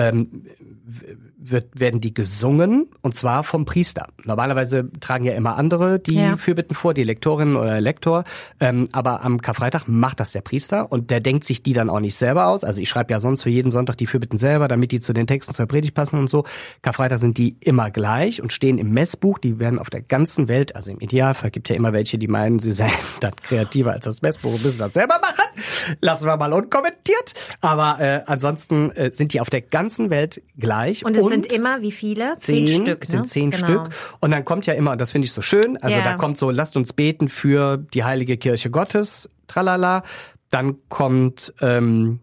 werden die gesungen, und zwar vom Priester. Normalerweise tragen ja immer andere die Fürbitten vor, die Lektorin oder Lektor, aber am Karfreitag macht das der Priester und der denkt sich die dann auch nicht selber aus. Also ich schreibe ja sonst für jeden Sonntag die Fürbitten selber, damit die zu den Texten zur Predigt passen und so. Karfreitag sind die immer gleich und stehen im Messbuch. Die werden auf der ganzen Welt, also im Idealfall gibt ja immer welche, die meinen, sie seien dann kreativer als das Messbuch und müssen das selber machen. Lassen wir mal unkommentiert. Aber ansonsten sind die auf der ganzen Welt gleich. Und es sind immer wie viele? 10 Stück. Es sind 10 Stück. Und dann kommt ja immer, und das finde ich so schön, also da kommt so, lasst uns beten für die heilige Kirche Gottes, tralala. Dann kommt, dann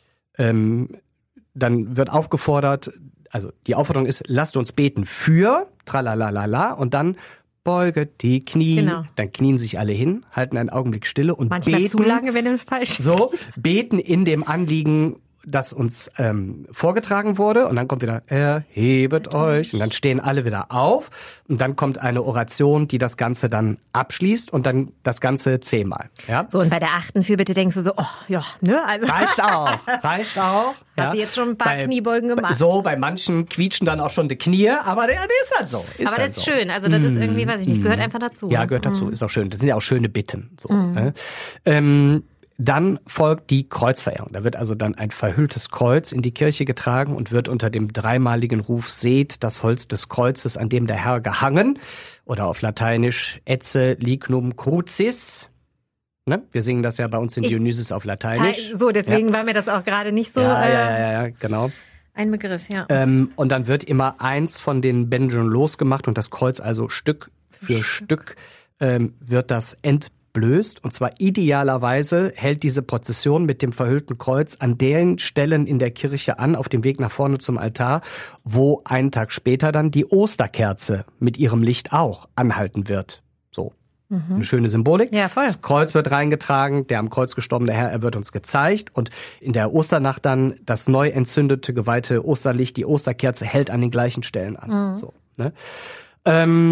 wird aufgefordert, also die Aufforderung ist, lasst uns beten für, tralalala, und dann beuget die Knie, dann knien sich alle hin, halten einen Augenblick Stille und manchmal beten. Zu lange, wenn du falsch. So, beten in dem Anliegen, das uns vorgetragen wurde, und dann kommt wieder, erhebet euch, und dann stehen alle wieder auf, und dann kommt eine Oration, die das Ganze dann abschließt, und dann das Ganze 10-mal. Ja? So, und bei der 8. Fürbitte denkst du so, also. Reicht auch. Hast du jetzt schon ein paar Kniebeugen gemacht? So, bei manchen quietschen dann auch schon die Knie, aber der ist halt so. Aber das ist schön, also das ist irgendwie, weiß ich nicht, gehört einfach dazu. Ja, gehört dazu, ist auch schön. Das sind ja auch schöne Bitten. So, ne? Dann folgt die Kreuzverehrung. Da wird also dann ein verhülltes Kreuz in die Kirche getragen und wird unter dem dreimaligen Ruf seht das Holz des Kreuzes, an dem der Herr gehangen, oder auf Lateinisch ecce lignum crucis. Ne? Wir singen das ja bei uns in Dionysus auf Lateinisch. So, deswegen war mir das auch gerade nicht so ja, genau. Ein Begriff, ja. Und dann wird immer eins von den Bändeln losgemacht und das Kreuz also Stück für Stück wird das entblößt. Und zwar idealerweise hält diese Prozession mit dem verhüllten Kreuz an den Stellen in der Kirche an, auf dem Weg nach vorne zum Altar, wo einen Tag später dann die Osterkerze mit ihrem Licht auch anhalten wird. So. Das ist eine schöne Symbolik. Ja, voll. Das Kreuz wird reingetragen, der am Kreuz gestorbene Herr, er wird uns gezeigt. Und in der Osternacht dann das neu entzündete, geweihte Osterlicht, die Osterkerze hält an den gleichen Stellen an. So, ne?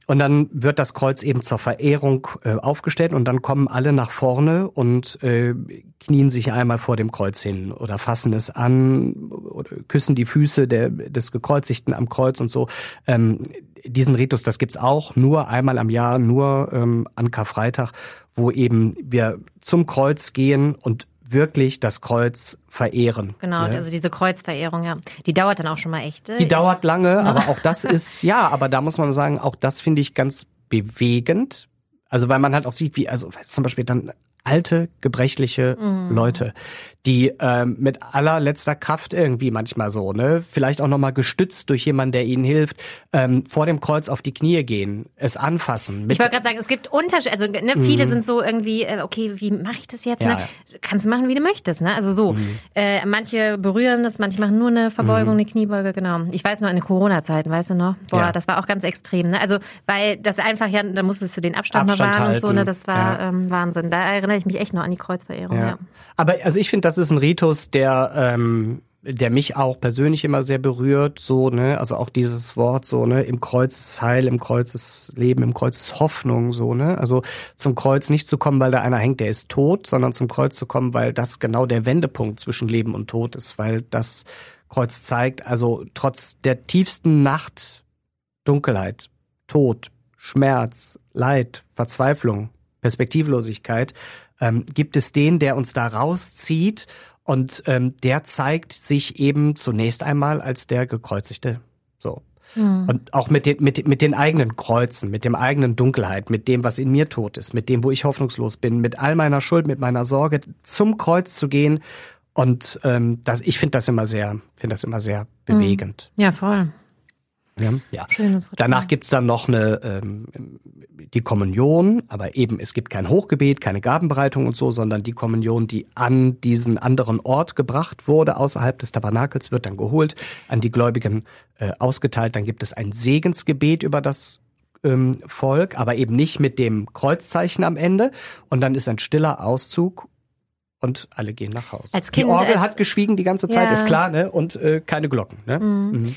Und dann wird das Kreuz eben zur Verehrung aufgestellt und dann kommen alle nach vorne und knien sich einmal vor dem Kreuz hin oder fassen es an oder küssen die Füße des Gekreuzigten am Kreuz und so. Diesen Ritus, das gibt's auch nur einmal am Jahr, nur an Karfreitag, wo eben wir zum Kreuz gehen und wirklich das Kreuz verehren. Genau, ne? Also diese Kreuzverehrung, ja. Die dauert dann auch schon mal echt. Die dauert lange, aber auch das ist, aber da muss man sagen, auch das finde ich ganz bewegend. Also weil man halt auch sieht, wie, also zum Beispiel dann alte, gebrechliche Leute, die mit allerletzter Kraft irgendwie manchmal so, ne, vielleicht auch nochmal gestützt durch jemanden, der ihnen hilft, vor dem Kreuz auf die Knie gehen, es anfassen. Ich wollte gerade sagen, es gibt Unterschiede, also ne, viele sind so irgendwie, okay, wie mache ich das jetzt? Ne? Kannst du machen, wie du möchtest, ne? Also so. Manche berühren das, manche machen nur eine Verbeugung, eine Kniebeuge, genau. Ich weiß noch in den Corona-Zeiten, weißt du noch? Boah, das war auch ganz extrem, ne? Also, weil das einfach ja, da musstest du den Abstand mal wahren halten. Und so, ne? Das war Wahnsinn. Da erinnere ich mich echt noch an die Kreuzverehrung, ja. Aber also ich finde, das ist ein Ritus, der mich auch persönlich immer sehr berührt, so, ne, also auch dieses Wort, so, ne, im Kreuz ist Heil, im Kreuz ist Leben, im Kreuz ist Hoffnung, so, ne, also zum Kreuz nicht zu kommen, weil da einer hängt, der ist tot, sondern zum Kreuz zu kommen, weil das genau der Wendepunkt zwischen Leben und Tod ist, weil das Kreuz zeigt, also trotz der tiefsten Nacht, Dunkelheit, Tod, Schmerz, Leid, Verzweiflung, Perspektivlosigkeit, gibt es den, der uns da rauszieht und der zeigt sich eben zunächst einmal als der Gekreuzigte. So. Und auch mit den eigenen Kreuzen, mit dem eigenen Dunkelheit, mit dem, was in mir tot ist, mit dem, wo ich hoffnungslos bin, mit all meiner Schuld, mit meiner Sorge, zum Kreuz zu gehen. Und ich finde das immer sehr bewegend. Ja, voll. Ja. Danach gibt's dann noch die Kommunion, aber eben es gibt kein Hochgebet, keine Gabenbereitung und so, sondern die Kommunion, die an diesen anderen Ort gebracht wurde, außerhalb des Tabernakels, wird dann geholt, an die Gläubigen ausgeteilt. Dann gibt es ein Segensgebet über das Volk, aber eben nicht mit dem Kreuzzeichen am Ende. Und dann ist ein stiller Auszug. Und alle gehen nach Hause. Als Kind, die Orgel hat geschwiegen die ganze Zeit, ist klar, ne? Und keine Glocken. Ne?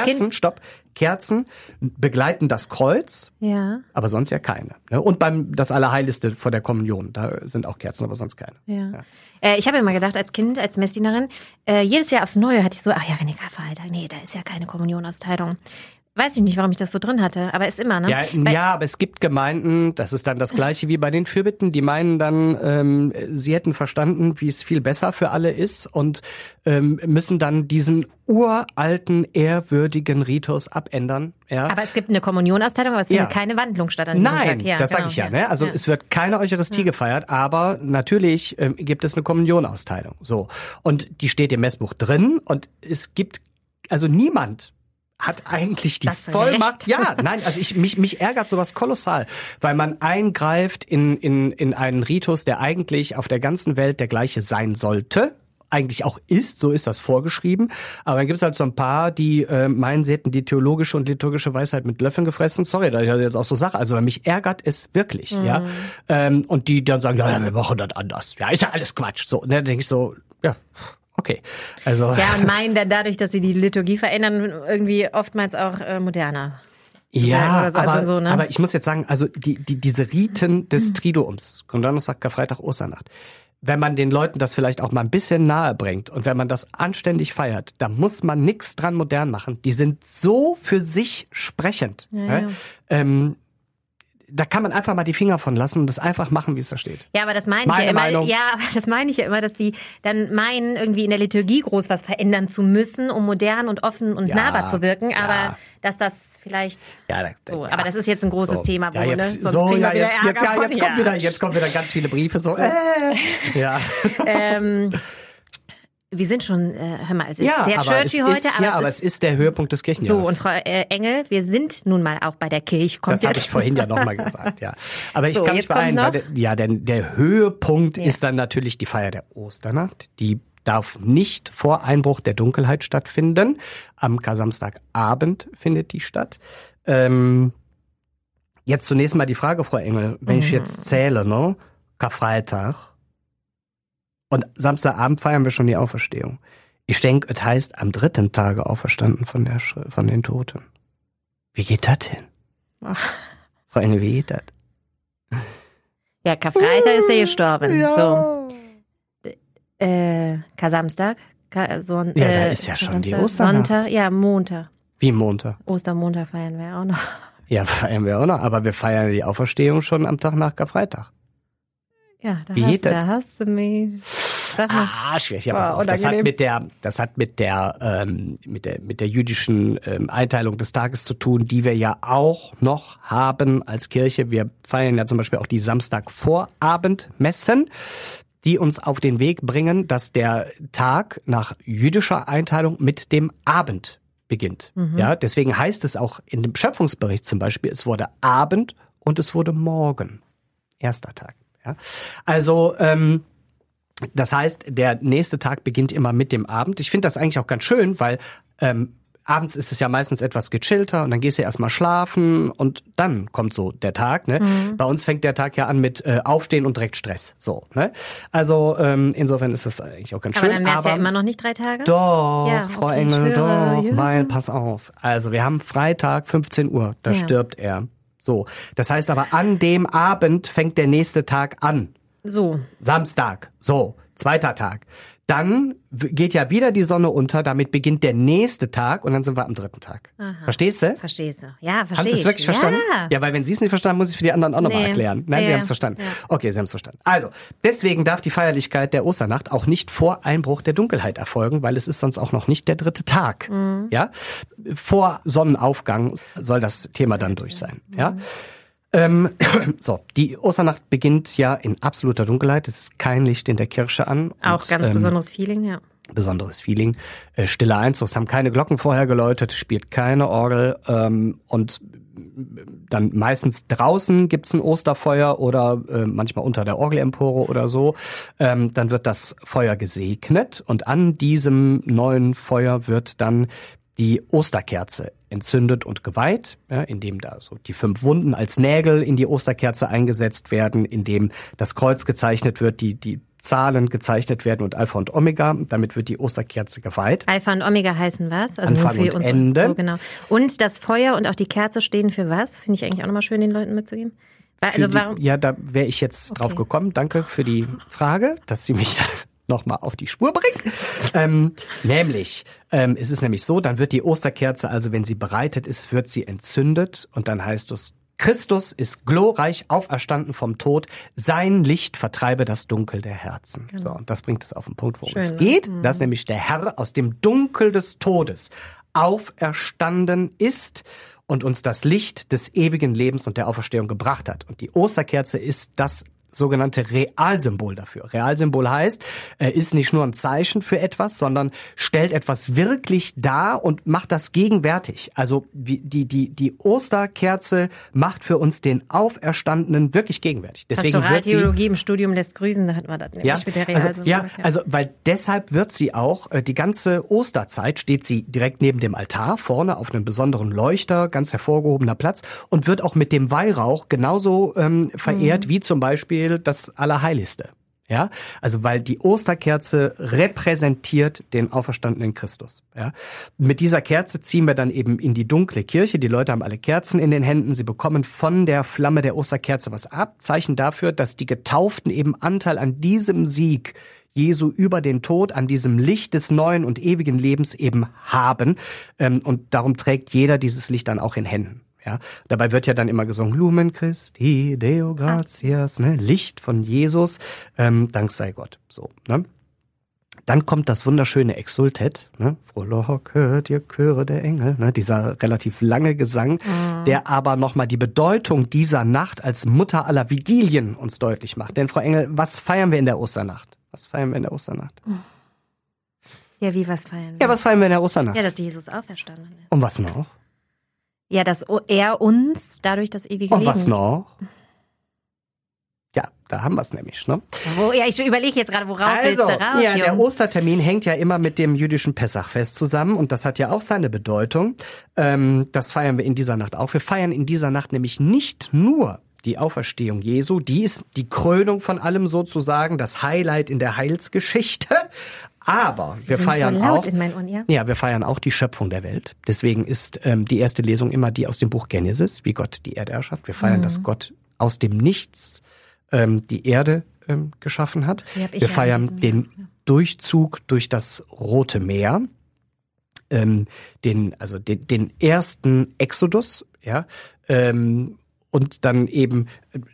Kerzen begleiten das Kreuz, aber sonst ja keine. Ne? Und das Allerheiligste vor der Kommunion, da sind auch Kerzen, aber sonst keine. Ja. Ich habe immer gedacht, als Kind, als Messdienerin, jedes Jahr aufs Neue hatte ich so, ach ja, René Karfreitag, nee, da ist ja keine Kommunionausteilung. Weiß ich nicht, warum ich das so drin hatte, aber ist immer, ne? Ja, aber es gibt Gemeinden, das ist dann das Gleiche wie bei den Fürbitten, die meinen dann, sie hätten verstanden, wie es viel besser für alle ist und müssen dann diesen uralten, ehrwürdigen Ritus abändern. Ja. Aber es gibt eine Kommunionausteilung, aber es findet keine Wandlung statt an diesem Tag. Nein, das sage ich ja. Ne? Also es wird keine Eucharistie gefeiert, aber natürlich gibt es eine Kommunionausteilung. So. Und die steht im Messbuch drin und es gibt, also niemand hat eigentlich die Vollmacht. Ja, nein, also mich ärgert sowas kolossal, weil man eingreift in einen Ritus, der eigentlich auf der ganzen Welt der gleiche sein sollte. Eigentlich auch ist, so ist das vorgeschrieben. Aber dann gibt es halt so ein paar, die meinen, sie hätten die theologische und liturgische Weisheit mit Löffeln gefressen. Sorry, dass ich das jetzt auch so sage. Also mich ärgert es wirklich, ja. Und die dann sagen, ja, wir machen das anders. Ja, ist ja alles Quatsch. So, und dann denke ich so, ja. Okay, also. Ja, und meinen dann dadurch, dass sie die Liturgie verändern, irgendwie oftmals auch moderner. Ja, so. aber, so, ne? aber ich muss jetzt sagen, also diese Riten des Triduums, Gründonnerstag, Karfreitag, Osternacht, wenn man den Leuten das vielleicht auch mal ein bisschen nahe bringt und wenn man das anständig feiert, da muss man nichts dran modern machen. Die sind so für sich sprechend. Ja. Da kann man einfach mal die Finger von lassen und das einfach machen, wie es da steht. Ja, aber das meine ich ja immer. Ja, aber das meine ich ja immer, dass die dann meinen, irgendwie in der Liturgie groß was verändern zu müssen, um modern und offen und nahbar zu wirken. Aber dass das vielleicht so. Aber das ist jetzt ein großes Thema, wo, jetzt, ne? Sonst kriegen wir wieder Ärger jetzt kommen wieder ganz viele Briefe so. Ja. Wir sind schon, hör mal, es ist sehr churchy heute. Aber es ist der Höhepunkt des Kirchenjahres. So, und Frau Engel, wir sind nun mal auch bei der Kirche. Das habe ich vorhin ja nochmal gesagt, ja. Aber ich kann mich beeilen, denn der Höhepunkt ist dann natürlich die Feier der Osternacht. Die darf nicht vor Einbruch der Dunkelheit stattfinden. Am Kar-Samstagabend findet die statt. Jetzt zunächst mal die Frage, Frau Engel, wenn ich jetzt zähle, ne? Karfreitag. Und Samstagabend feiern wir schon die Auferstehung. Ich denke, es heißt am 3. Tage auferstanden von den Toten. Wie geht das hin? Frau Engel, wie geht das? Ja, Karfreitag ist er gestorben. Ja. So. Kar-Samstag? Da ist ja schon die Osternacht. Sonntag, ja, Montag. Wie Montag? Ostermontag feiern wir auch noch. Ja, feiern wir auch noch, aber wir feiern die Auferstehung schon am Tag nach Karfreitag. Ja, da hast du mich. Sag mal. Schwierig. Ja, pass auf. Das hat mit der jüdischen Einteilung des Tages zu tun, die wir ja auch noch haben als Kirche. Wir feiern ja zum Beispiel auch die Samstagvorabendmessen, die uns auf den Weg bringen, dass der Tag nach jüdischer Einteilung mit dem Abend beginnt. Ja, deswegen heißt es auch in dem Schöpfungsbericht zum Beispiel, es wurde Abend und es wurde Morgen. Erster Tag. Ja. Also, das heißt, der nächste Tag beginnt immer mit dem Abend. Ich finde das eigentlich auch ganz schön, weil abends ist es ja meistens etwas gechillter und dann gehst du erstmal schlafen und dann kommt so der Tag. Ne? Bei uns fängt der Tag ja an mit Aufstehen und direkt Stress. So, ne? Also insofern ist das eigentlich auch ganz schön. Aber dann wär's ja immer noch nicht 3 Tage? Doch, ja, Frau Engel, doch, weil, pass auf. Also wir haben Freitag, 15 Uhr, da stirbt er. So, das heißt aber, an dem Abend fängt der nächste Tag an. So. Samstag, so, 2. Tag. Dann geht ja wieder die Sonne unter, damit beginnt der nächste Tag und dann sind wir am 3. Tag. Aha. Verstehst du? Verstehst du. Ja, verstehe. Haben Sie es wirklich verstanden? Ja, weil wenn Sie es nicht verstanden, muss ich es für die anderen auch nochmal erklären. Nein, Sie haben es verstanden. Ja. Okay, Sie haben es verstanden. Also, deswegen darf die Feierlichkeit der Osternacht auch nicht vor Einbruch der Dunkelheit erfolgen, weil es ist sonst auch noch nicht der 3. Tag. Ja? Vor Sonnenaufgang soll das Thema dann durch sein. Ja? So, die Osternacht beginnt ja in absoluter Dunkelheit. Es ist kein Licht in der Kirche an. Auch ganz besonderes Feeling, ja. Besonderes Feeling. Stiller Einzug, es haben keine Glocken vorher geläutet, spielt keine Orgel und dann meistens draußen gibt's ein Osterfeuer oder manchmal unter der Orgelempore oder so. Dann wird das Feuer gesegnet und an diesem neuen Feuer wird dann die Osterkerze entzündet und geweiht, ja, indem da so die 5 Wunden als Nägel in die Osterkerze eingesetzt werden, indem das Kreuz gezeichnet wird, die Zahlen gezeichnet werden und Alpha und Omega. Damit wird die Osterkerze geweiht. Alpha und Omega heißen was? Also Anfang nur für und Ende. So, genau. Und das Feuer und auch die Kerze stehen für was? Finde ich eigentlich auch nochmal schön, den Leuten mitzugeben. Warum? Ja, da wäre ich jetzt drauf gekommen. Danke für die Frage, dass Sie mich nochmal auf die Spur bringt. Es ist nämlich so, dann wird die Osterkerze, also wenn sie bereitet ist, wird sie entzündet und dann heißt es, Christus ist glorreich auferstanden vom Tod, sein Licht vertreibe das Dunkel der Herzen. Genau. So, und das bringt es auf den Punkt, worum es geht. Dass nämlich der Herr aus dem Dunkel des Todes auferstanden ist und uns das Licht des ewigen Lebens und der Auferstehung gebracht hat. Und die Osterkerze ist das sogenannte Realsymbol dafür. Realsymbol heißt, ist nicht nur ein Zeichen für etwas, sondern stellt etwas wirklich dar und macht das gegenwärtig. Also die Osterkerze macht für uns den Auferstandenen wirklich gegenwärtig. Deswegen Pastoraltheologie im Studium lässt grüßen, da hatten wir das nämlich mit der Realsymbol. Weil deshalb wird sie auch, die ganze Osterzeit steht sie direkt neben dem Altar, vorne auf einem besonderen Leuchter, ganz hervorgehobener Platz und wird auch mit dem Weihrauch genauso verehrt wie zum Beispiel das Allerheiligste. Ja, also weil die Osterkerze repräsentiert den auferstandenen Christus. Ja, mit dieser Kerze ziehen wir dann eben in die dunkle Kirche. Die Leute haben alle Kerzen in den Händen. Sie bekommen von der Flamme der Osterkerze was ab. Zeichen dafür, dass die Getauften eben Anteil an diesem Sieg Jesu über den Tod, an diesem Licht des neuen und ewigen Lebens eben haben. Und darum trägt jeder dieses Licht dann auch in Händen. Ja, dabei wird ja dann immer gesungen, Lumen Christi, Deo gratias, ne, Licht von Jesus, Dank sei Gott. So, ne? Dann kommt das wunderschöne Exultet, ne? Frohlocket, ihr Chöre der Engel, ne? Dieser relativ lange Gesang, der aber nochmal die Bedeutung dieser Nacht als Mutter aller Vigilien uns deutlich macht. Denn Frau Engel, was feiern wir in der Osternacht? Was feiern wir in der Osternacht? Ja, wie was feiern wir? Ja, was feiern wir in der Osternacht? Ja, dass Jesus auferstanden ist. Und was noch? Ja, dass er uns dadurch das ewige Leben... Und was noch? Ja, da haben wir es nämlich, ne? Ja, ich überlege jetzt gerade, worauf willst du raus? Ja, der Ostertermin hängt ja immer mit dem jüdischen Pessachfest zusammen und das hat ja auch seine Bedeutung. Das feiern wir in dieser Nacht auch. Wir feiern in dieser Nacht nämlich nicht nur die Auferstehung Jesu, die ist die Krönung von allem sozusagen, das Highlight in der Heilsgeschichte. Aber wir feiern auch, wir feiern auch die Schöpfung der Welt. Deswegen ist die erste Lesung immer die aus dem Buch Genesis, wie Gott die Erde erschafft. Wir feiern, dass Gott aus dem Nichts die Erde geschaffen hat. Wir feiern den Durchzug durch das Rote Meer, den ersten Exodus, ja, und dann eben,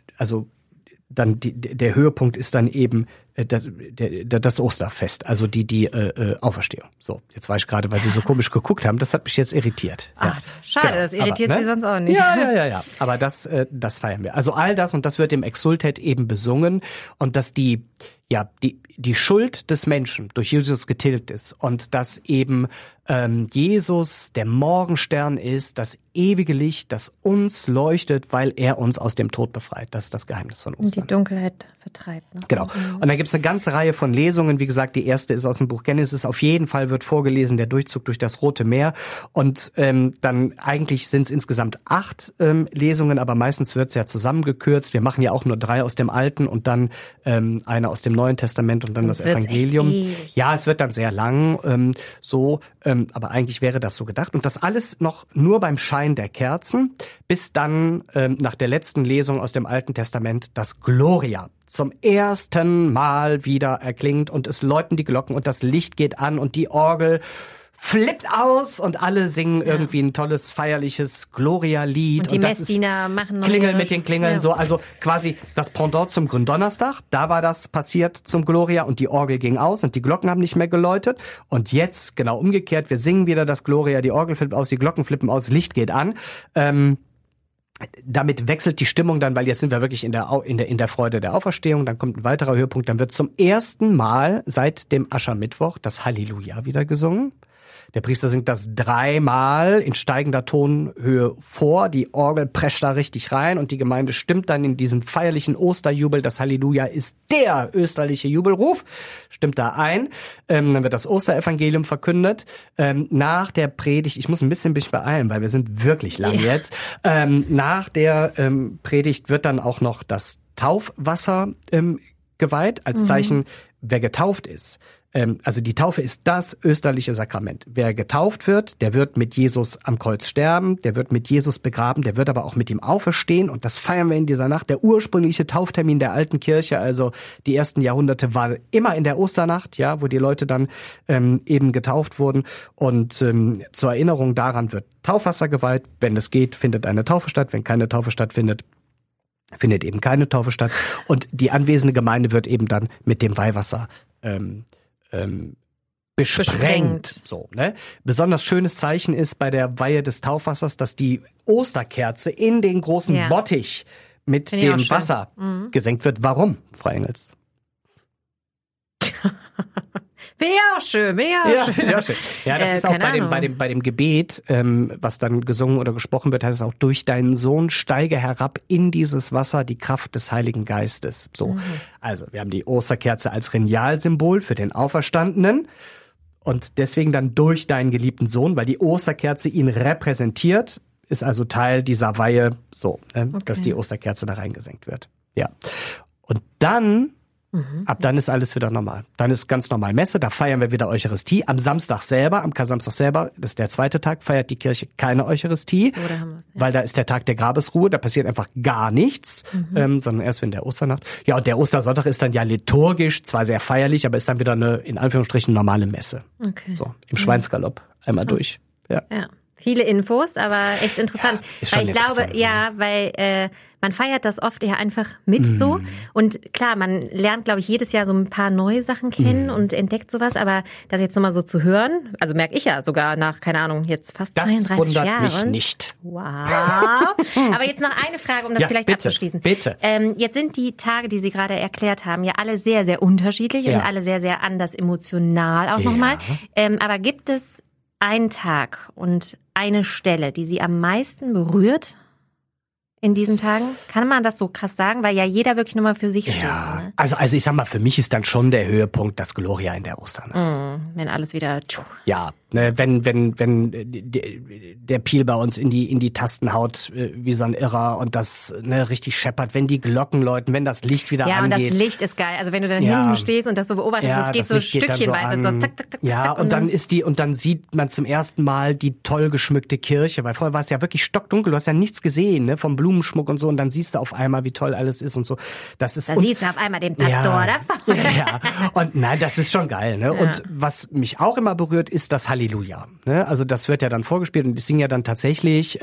der Höhepunkt ist dann eben das Osterfest, also die Auferstehung. So, jetzt war ich gerade, weil Sie so komisch geguckt haben, das hat mich jetzt irritiert. Ach, ja. Schade, genau. Das irritiert Sie sonst auch nicht. Ja. Aber das feiern wir. Also all das, und das wird im Exsultet eben besungen, und dass die Schuld des Menschen durch Jesus getilgt ist und dass eben Jesus der Morgenstern ist, das ewige Licht, das uns leuchtet, weil er uns aus dem Tod befreit. Das ist das Geheimnis von Ostern. Und die Dunkelheit vertreibt. Ne? Genau. Und dann gibt es eine ganze Reihe von Lesungen. Wie gesagt, die erste ist aus dem Buch Genesis. Auf jeden Fall wird vorgelesen der Durchzug durch das Rote Meer. Und dann eigentlich sind es insgesamt 8 Lesungen, aber meistens wird es ja zusammengekürzt. Wir machen ja auch nur 3 aus dem Alten und dann eine aus dem Neuen Testament und dann das Evangelium. Ja, es wird dann sehr lang, aber eigentlich wäre das so gedacht. Und das alles noch nur beim Schein der Kerzen, bis dann nach der letzten Lesung aus dem Alten Testament das Gloria zum ersten Mal wieder erklingt und es läuten die Glocken und das Licht geht an und die Orgel flippt aus und alle singen irgendwie ein tolles, feierliches Gloria-Lied. Und die Messdiener machen noch Klingeln mit den Klingeln, so. Also quasi das Pendant zum Gründonnerstag. Da war das passiert zum Gloria und die Orgel ging aus und die Glocken haben nicht mehr geläutet. Und jetzt genau umgekehrt. Wir singen wieder das Gloria, die Orgel flippt aus, die Glocken flippen aus, Licht geht an. Damit wechselt die Stimmung dann, weil jetzt sind wir wirklich in der Freude der Auferstehung. Dann kommt ein weiterer Höhepunkt. Dann wird zum ersten Mal seit dem Aschermittwoch das Halleluja wieder gesungen. Der Priester singt das 3-mal in steigender Tonhöhe vor. Die Orgel prescht da richtig rein und die Gemeinde stimmt dann in diesen feierlichen Osterjubel. Das Halleluja ist der österliche Jubelruf. Stimmt da ein. Dann wird das Osterevangelium verkündet. Nach der Predigt, ich muss mich beeilen, weil wir sind wirklich lang jetzt. Nach der Predigt wird dann auch noch das Taufwasser geweiht, als Zeichen, wer getauft ist. Also die Taufe ist das österliche Sakrament. Wer getauft wird, der wird mit Jesus am Kreuz sterben, der wird mit Jesus begraben, der wird aber auch mit ihm auferstehen und das feiern wir in dieser Nacht. Der ursprüngliche Tauftermin der alten Kirche, also die ersten Jahrhunderte, war immer in der Osternacht, ja, wo die Leute dann eben getauft wurden und zur Erinnerung daran wird Taufwasser geweiht. Wenn es geht, findet eine Taufe statt. Wenn keine Taufe stattfindet, findet eben keine Taufe statt. Und die anwesende Gemeinde wird eben dann mit dem Weihwasser besprengt. So, ne? Besonders schönes Zeichen ist bei der Weihe des Taufwassers, dass die Osterkerze in den großen Bottich mit dem Wasser gesenkt wird. Warum, Frau Engels? Wäre ja auch schön. Ja, das ist auch bei dem Gebet, was dann gesungen oder gesprochen wird, heißt es auch, durch deinen Sohn steige herab in dieses Wasser die Kraft des Heiligen Geistes. So. Also, wir haben die Osterkerze als Linealsymbol für den Auferstandenen und deswegen dann durch deinen geliebten Sohn, weil die Osterkerze ihn repräsentiert, ist also Teil dieser Weihe, dass die Osterkerze da reingesenkt wird. Ja. Und dann ab dann ist alles wieder normal. Dann ist ganz normal Messe, da feiern wir wieder Eucharistie. Am Samstag selber, am Karsamstag selber, das ist der zweite Tag, feiert die Kirche keine Eucharistie, weil da ist der Tag der Grabesruhe, da passiert einfach gar nichts, sondern erst wenn der Osternacht. Ja, und der Ostersonntag ist dann ja liturgisch, zwar sehr feierlich, aber ist dann wieder eine, in Anführungsstrichen, normale Messe. Okay. So, im Schweinsgalopp einmal durch. Ja. Viele Infos, aber echt interessant. Weil ich glaube, man feiert das oft ja einfach mit so. Und klar, man lernt, glaube ich, jedes Jahr so ein paar neue Sachen kennen und entdeckt sowas. Aber das jetzt nochmal so zu hören, also merke ich ja sogar nach, keine Ahnung, jetzt fast 32 Jahren. Das wundert mich nicht. Wow. Aber jetzt noch eine Frage, um das vielleicht abzuschließen. Bitte. Jetzt sind die Tage, die Sie gerade erklärt haben, ja alle sehr, sehr unterschiedlich und alle sehr, sehr anders emotional auch nochmal. Aber gibt es einen Tag und eine Stelle, die Sie am meisten berührt in diesen Tagen? Kann man das so krass sagen? Weil ja jeder wirklich nur mal für sich steht. Ja, So, ne? also ich sag mal, für mich ist dann schon der Höhepunkt das Gloria in der Osternacht. Wenn alles wieder... Ja, ne, wenn der Piel bei uns in die Tasten haut wie so ein Irrer und das richtig scheppert, wenn die Glocken läuten, wenn das Licht wieder angeht. Ja, und das Licht ist geil. Also wenn du dann hinten stehst und das so beobachtest, das geht so stückchenweise. So zack, zack, zack, ja, zack, und dann sieht man zum ersten Mal die toll geschmückte Kirche, weil vorher war es ja wirklich stockdunkel, du hast ja nichts gesehen, ne, vom Blumenschmuck und so, und dann siehst du auf einmal, wie toll alles ist und so. Da siehst du auf einmal den Pastor da. Ja, und nein, das ist schon geil, ne? Ja. Und was mich auch immer berührt, ist das Halleluja. Ne? Also das wird ja dann vorgespielt und die singen ja dann tatsächlich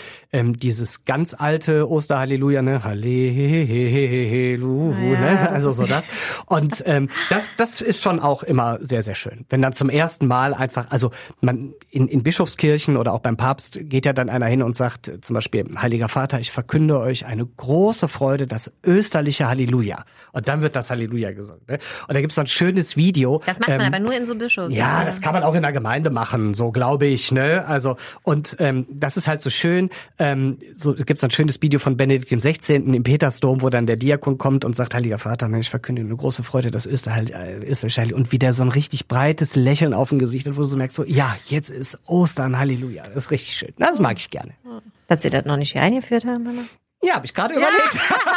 dieses ganz alte Osterhalleluja, ne? Halleluja, ne? Also so das. Und das ist schon auch immer sehr, sehr schön. Wenn dann zum ersten Mal einfach, also man in Bischofskirchen oder auch beim Papst geht ja dann einer hin und sagt zum Beispiel, Heiliger Vater, ich verkünde euch eine große Freude, das österliche Halleluja. Und dann wird das Halleluja gesungen. Ne? Und da gibt's so ein schönes Video. Das macht man aber nur in so Bischofs. Ja, das kann man auch in der Gemeinde machen, so glaube ich. Ne? Also und das ist halt so schön. Es gibt so ein schönes Video von Benedikt dem 16. im Petersdom, wo dann der Diakon kommt und sagt, Heiliger Vater, ne, ich verkünde eine große Freude, das österliche Halleluja. Und wie der so ein richtig breites Lächeln auf dem Gesicht hat, wo du so merkst, so, ja, jetzt ist Ostern, Halleluja. Das ist richtig schön. Das mag ich gerne. Dass Sie das noch nicht hier eingeführt haben, Mama? Ja, habe ich gerade überlegt.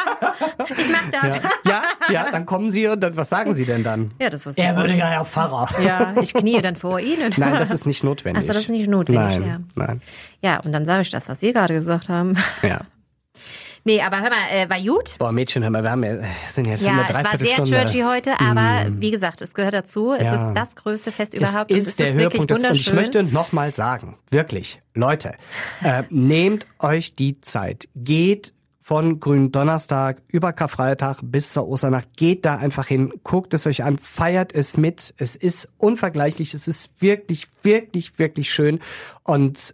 Ich mach das. Ja, dann kommen Sie und dann, was sagen Sie denn dann? Ja, das was er würde ja Herr Pfarrer. Ja, ich knie dann vor Ihnen. Nein, das ist nicht notwendig. Achso, das ist nicht notwendig, Nein. Ja, und dann sage ich das, was Sie gerade gesagt haben. Ja. Nee, aber hör mal, war gut. Boah, Mädchen, hör mal, sind jetzt eine Dreiviertelstunde. Ja, es war sehr churchy heute, aber wie gesagt, es gehört dazu. Es ist das größte Fest überhaupt. Es ist der Höhepunkt. Und ich möchte nochmal sagen, wirklich, Leute, nehmt euch die Zeit. Geht von Gründonnerstag über Karfreitag bis zur Osternacht. Geht da einfach hin, guckt es euch an, feiert es mit. Es ist unvergleichlich, es ist wirklich, wirklich, wirklich schön. Und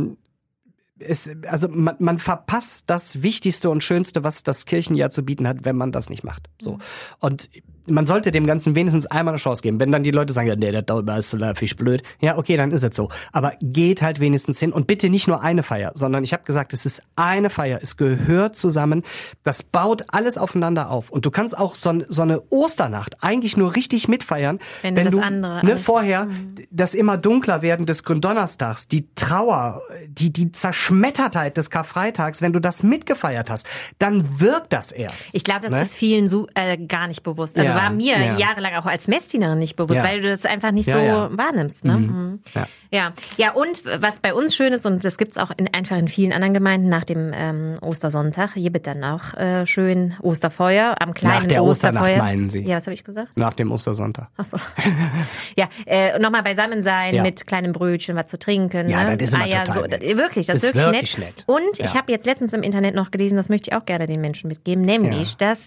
man verpasst das Wichtigste und Schönste, was das Kirchenjahr zu bieten hat, wenn man das nicht macht. So. Und man sollte dem Ganzen wenigstens einmal eine Chance geben. Wenn dann die Leute sagen, ja, nee, der Dauber ist so nervig blöd. Ja, okay, dann ist es so. Aber geht halt wenigstens hin und bitte nicht nur eine Feier, sondern ich habe gesagt, es ist eine Feier. Es gehört zusammen. Das baut alles aufeinander auf. Und du kannst auch so eine Osternacht eigentlich nur richtig mitfeiern, wenn du vorher das immer dunkler werden des Gründonnerstags, die Trauer, die Zerschmettertheit des Karfreitags, wenn du das mitgefeiert hast, dann wirkt das erst. Ich glaube, das ist vielen gar nicht bewusst. Also war mir jahrelang auch als Messdienerin nicht bewusst, weil du das einfach nicht so wahrnimmst. Ne? Mhm. Ja, und was bei uns schön ist, und das gibt's auch einfach in vielen anderen Gemeinden nach dem Ostersonntag, hier wird dann auch schön Osterfeuer am kleinen Nach der Osterfeuer. Osternacht meinen Sie? Ja, was habe ich gesagt? Nach dem Ostersonntag. Ach so. Ja, nochmal beisammen sein mit kleinen Brötchen, was zu trinken. Ja, ne? das ist immer total nett. Wirklich, das ist wirklich nett. Und ich habe jetzt letztens im Internet noch gelesen, das möchte ich auch gerne den Menschen mitgeben, nämlich, dass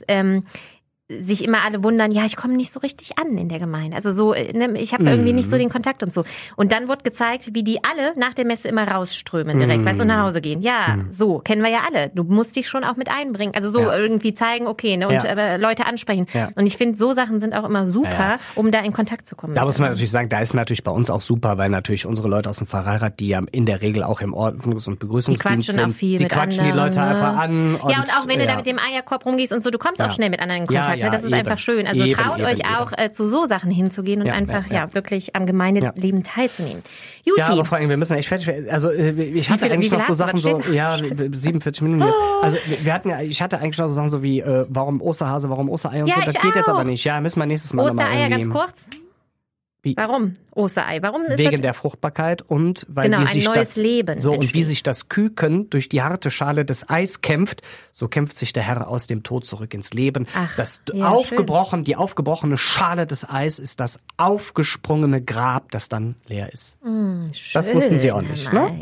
sich immer alle wundern, ja, ich komme nicht so richtig an in der Gemeinde. Also so, ich habe irgendwie nicht so den Kontakt und so. Und dann wird gezeigt, wie die alle nach der Messe immer rausströmen direkt, weißt du, und nach Hause gehen. Ja, so, kennen wir ja alle. Du musst dich schon auch mit einbringen. Also so irgendwie zeigen, okay, ne, und Leute ansprechen. Ja. Und ich finde, so Sachen sind auch immer super, um da in Kontakt zu kommen. Da muss man natürlich sagen, da ist natürlich bei uns auch super, weil natürlich unsere Leute aus dem Pfarreirat, die ja in der Regel auch im Ordnungs- und Begrüßungsdienst sind, auch viel die quatschen die Leute einfach an. Und auch wenn du da mit dem Eierkorb rumgehst und so, du kommst auch schnell mit anderen in Kontakt. Ja, das ist einfach schön. Also traut euch auch zu so Sachen hinzugehen und einfach wirklich am Gemeindeleben teilzunehmen. Juti. Ja, aber vor allem, wir müssen echt fertig werden. Also ich hatte eigentlich noch so Sachen so, 47 Minuten jetzt. Also ich hatte eigentlich noch so Sachen so wie, warum Osterhase, warum Osterei und so. Das geht jetzt aber nicht. Ja, müssen wir nächstes Mal nochmal Ostereier ganz kurz. Warum Osterei? Warum ist wegen der Fruchtbarkeit und weil wie sich neues Leben so entsteht. Und wie sich das Küken durch die harte Schale des Eis kämpft, so kämpft sich der Herr aus dem Tod zurück ins Leben. Die aufgebrochene Schale des Eis ist das aufgesprungene Grab, das dann leer ist. Schön, das wussten Sie auch nicht, ne?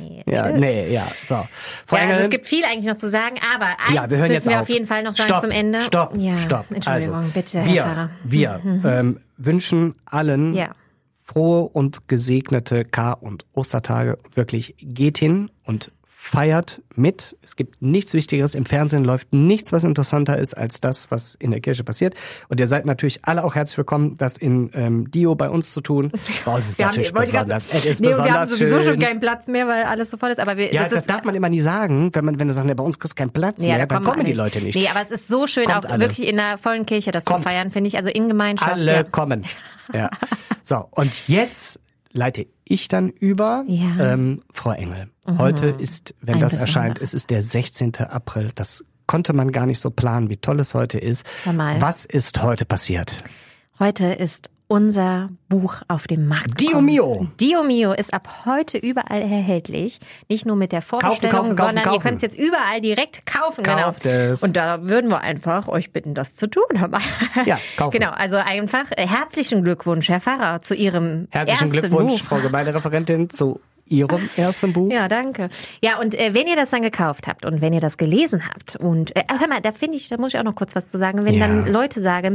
So. Also es gibt viel eigentlich noch zu sagen, aber eins müssen wir auf jeden Fall noch sagen zum Ende. Stopp. Entschuldigung, also, bitte, Herr Pfarrer. Wir wünschen allen frohe und gesegnete Kar- und Ostertage. Wirklich, geht hin und feiert mit. Es gibt nichts Wichtigeres. Im Fernsehen läuft nichts, was interessanter ist als das, was in der Kirche passiert. Und ihr seid natürlich alle auch herzlich willkommen, das in Dio bei uns zu tun. Bei uns ist natürlich besonders. Es ist besonders wir haben sowieso schön. Schon keinen Platz mehr, weil alles so voll ist. Aber das darf man immer nie sagen, wenn du sagst, bei uns kriegst du keinen Platz mehr, dann kommen die Leute nicht. Nee, aber es ist so schön, kommt auch alle. Wirklich in einer vollen Kirche das zu feiern, finde ich. Also in Gemeinschaft. Alle kommen. Ja. So, und jetzt leite ich dann über. Frau Engel, heute ist, wenn das erscheint, es ist der 16. April. Das konnte man gar nicht so planen, wie toll es heute ist. Was ist heute passiert? Heute ist unser Buch auf dem Markt. Dio Mio. Dio Mio ist ab heute überall erhältlich. Nicht nur mit der Vorbestellung, sondern ihr könnt es jetzt überall direkt kaufen. Kauft es. Und da würden wir einfach euch bitten, das zu tun. Ja, kaufen. Genau, also einfach herzlichen Glückwunsch, Herr Pfarrer, zu Ihrem herzlichen ersten Glückwunsch, Buch. Frau Gemeindereferentin, zu Ihrem ersten Buch. Ja, danke. Ja, und wenn ihr das dann gekauft habt und wenn ihr das gelesen habt und hör mal, da muss ich auch noch kurz was zu sagen, wenn dann Leute sagen,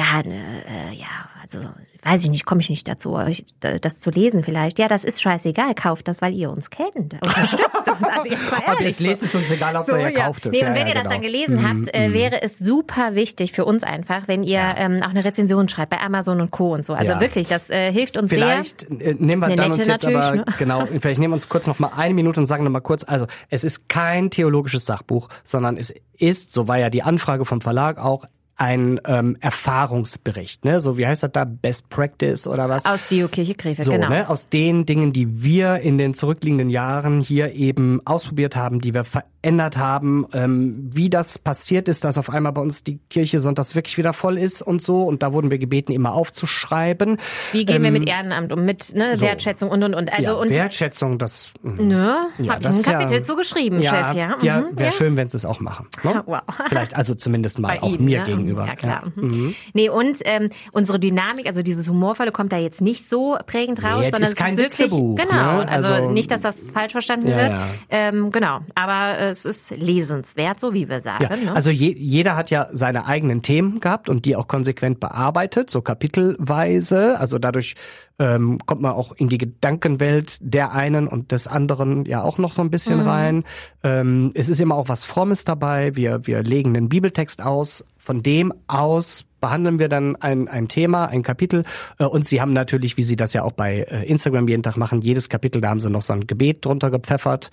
also weiß ich nicht, komme ich nicht dazu, euch das zu lesen vielleicht. Ja, das ist scheißegal, kauft das, weil ihr uns kennt. Unterstützt uns, also jetzt mal ehrlich. Aber jetzt lest es uns egal, ob ihr kauft es. Nee, und wenn ihr das dann gelesen habt, wäre es super wichtig für uns einfach, wenn ihr auch eine Rezension schreibt bei Amazon und Co. und so. Also wirklich, das hilft uns vielleicht sehr. Vielleicht nehmen wir dann uns jetzt aber, vielleicht nehmen wir uns kurz noch mal eine Minute und sagen noch mal kurz, also es ist kein theologisches Sachbuch, sondern es ist, so war ja die Anfrage vom Verlag auch, ein Erfahrungsbericht, ne? So wie heißt das da? Best Practice oder was? Aus Dio Kirche Krefeld, so, genau. Ne? Aus den Dingen, die wir in den zurückliegenden Jahren hier eben ausprobiert haben, die wir verändert haben, wie das passiert ist, dass auf einmal bei uns die Kirche sonntags wirklich wieder voll ist und so. Und da wurden wir gebeten, immer aufzuschreiben. Wie gehen wir mit Ehrenamt um, mit Wertschätzung und. Also, und Wertschätzung, das... Ne? Habe ich ein Kapitel zugeschrieben, Chef, ja. Ja, wäre schön, wenn sie es auch machen. Ne? Wow. Vielleicht also zumindest mal bei auch Ihnen, mir ja? gegenüber. Ja, klar. Nee, und unsere Dynamik, also dieses Humorvolle kommt da jetzt nicht so prägend raus, sondern ist kein es ist wirklich, Witzebuch, ne? Also nicht, dass das falsch verstanden wird. Genau, aber es ist lesenswert, so wie wir sagen. Ja, ne? Also jeder hat ja seine eigenen Themen gehabt und die auch konsequent bearbeitet, so kapitelweise. Also dadurch kommt man auch in die Gedankenwelt der einen und des anderen ja auch noch so ein bisschen rein. Es ist immer auch was Frommes dabei. Wir legen einen Bibeltext aus. Von dem aus behandeln wir dann ein Thema, ein Kapitel. Und sie haben natürlich, wie sie das ja auch bei Instagram jeden Tag machen, jedes Kapitel, da haben sie noch so ein Gebet drunter gepfeffert,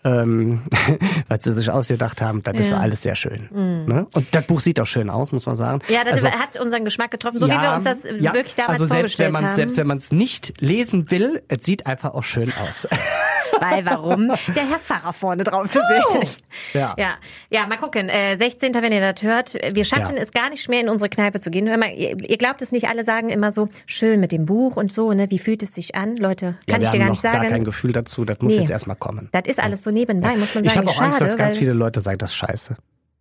was sie sich ausgedacht haben. Das ist alles sehr schön. Ne? Und das Buch sieht auch schön aus, muss man sagen. Ja, das hat unseren Geschmack getroffen, so wie wir uns das wirklich damals vorgestellt haben. Selbst wenn man es nicht lesen will, es sieht einfach auch schön aus. Weil warum? Der Herr Pfarrer vorne drauf zu sehen ist. Ja, mal gucken. 16. wenn ihr das hört. Wir schaffen es gar nicht mehr in unsere Kneipe zu gehen. Hör mal, ihr glaubt es nicht, alle sagen immer so, schön mit dem Buch und so, ne? Wie fühlt es sich an? Leute, kann ich dir gar nicht sagen. Wir haben gar kein Gefühl dazu, das muss jetzt erstmal kommen. Das ist alles so nebenbei, muss man sagen. Ich habe auch Angst, dass ganz viele Leute sagen, das ist scheiße.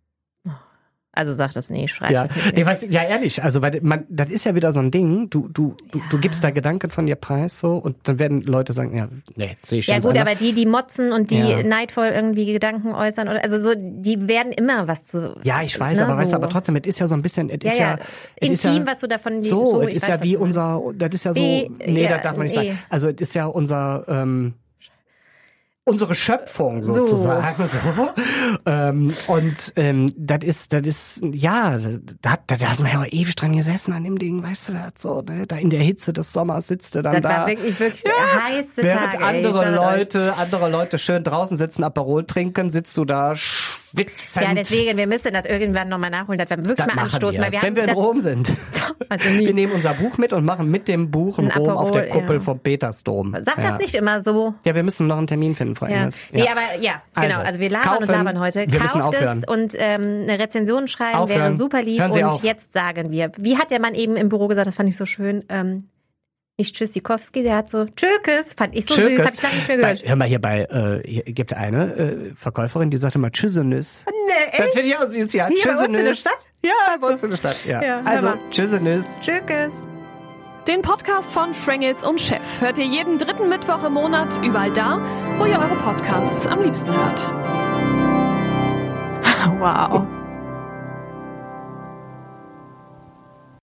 Also sag das nicht, schreib das nicht. Ja, ehrlich, also weil das ist ja wieder so ein Ding, du gibst da Gedanken von dir preis so und dann werden Leute sagen, sehe ich schon. Ja gut, aber die motzen und die neidvoll irgendwie Gedanken äußern oder also so, die werden immer was zu. Ja, ich weiß, aber trotzdem, es ist ja so ein bisschen, es ist ja intim, was du davon so, es ist ja wie unser, das ist ja so, das darf man nicht sagen. Also es ist ja unsere Schöpfung sozusagen. Und das ist, ja, da hat man ja auch ewig dran gesessen an dem Ding, weißt du, das so, ne? Da in der Hitze des Sommers sitzt du dann das da. Das war wirklich heiße während Tage. andere Leute schön draußen sitzen, Aperol trinken, sitzt du da schwitzend. Ja, deswegen, wir müssen das irgendwann nochmal nachholen, dass wir wirklich mal anstoßen. Weil wenn wir in Rom sind. Also wir nehmen unser Buch mit und machen mit dem Buch ein Rom auf der Kuppel vom Petersdom. Sag das nicht immer so. Ja, wir müssen noch einen Termin finden, Frau Engels. Nee, aber genau. Also wir labern und labern heute. Kauft es und eine Rezension schreiben wäre super lieb. Und jetzt sagen wir, wie hat der Mann eben im Büro gesagt, das fand ich so schön, nicht Tschüssikowski, der hat so Tschökes, fand ich so süß, hab ich lange nicht mehr gehört. Hör mal, hier gibt eine Verkäuferin, die sagte mal Tschüssenüs. Nee, echt? Das finde ich auch süß, ja. Tschüssenüs. Bei uns in der Stadt? Ja, bei uns in der Stadt, ja. Also, Tschüssenüs. Tschökes. Den Podcast von Frangels und Chef hört ihr jeden 3. Mittwoch im Monat überall da, wo ihr eure Podcasts am liebsten hört. Wow.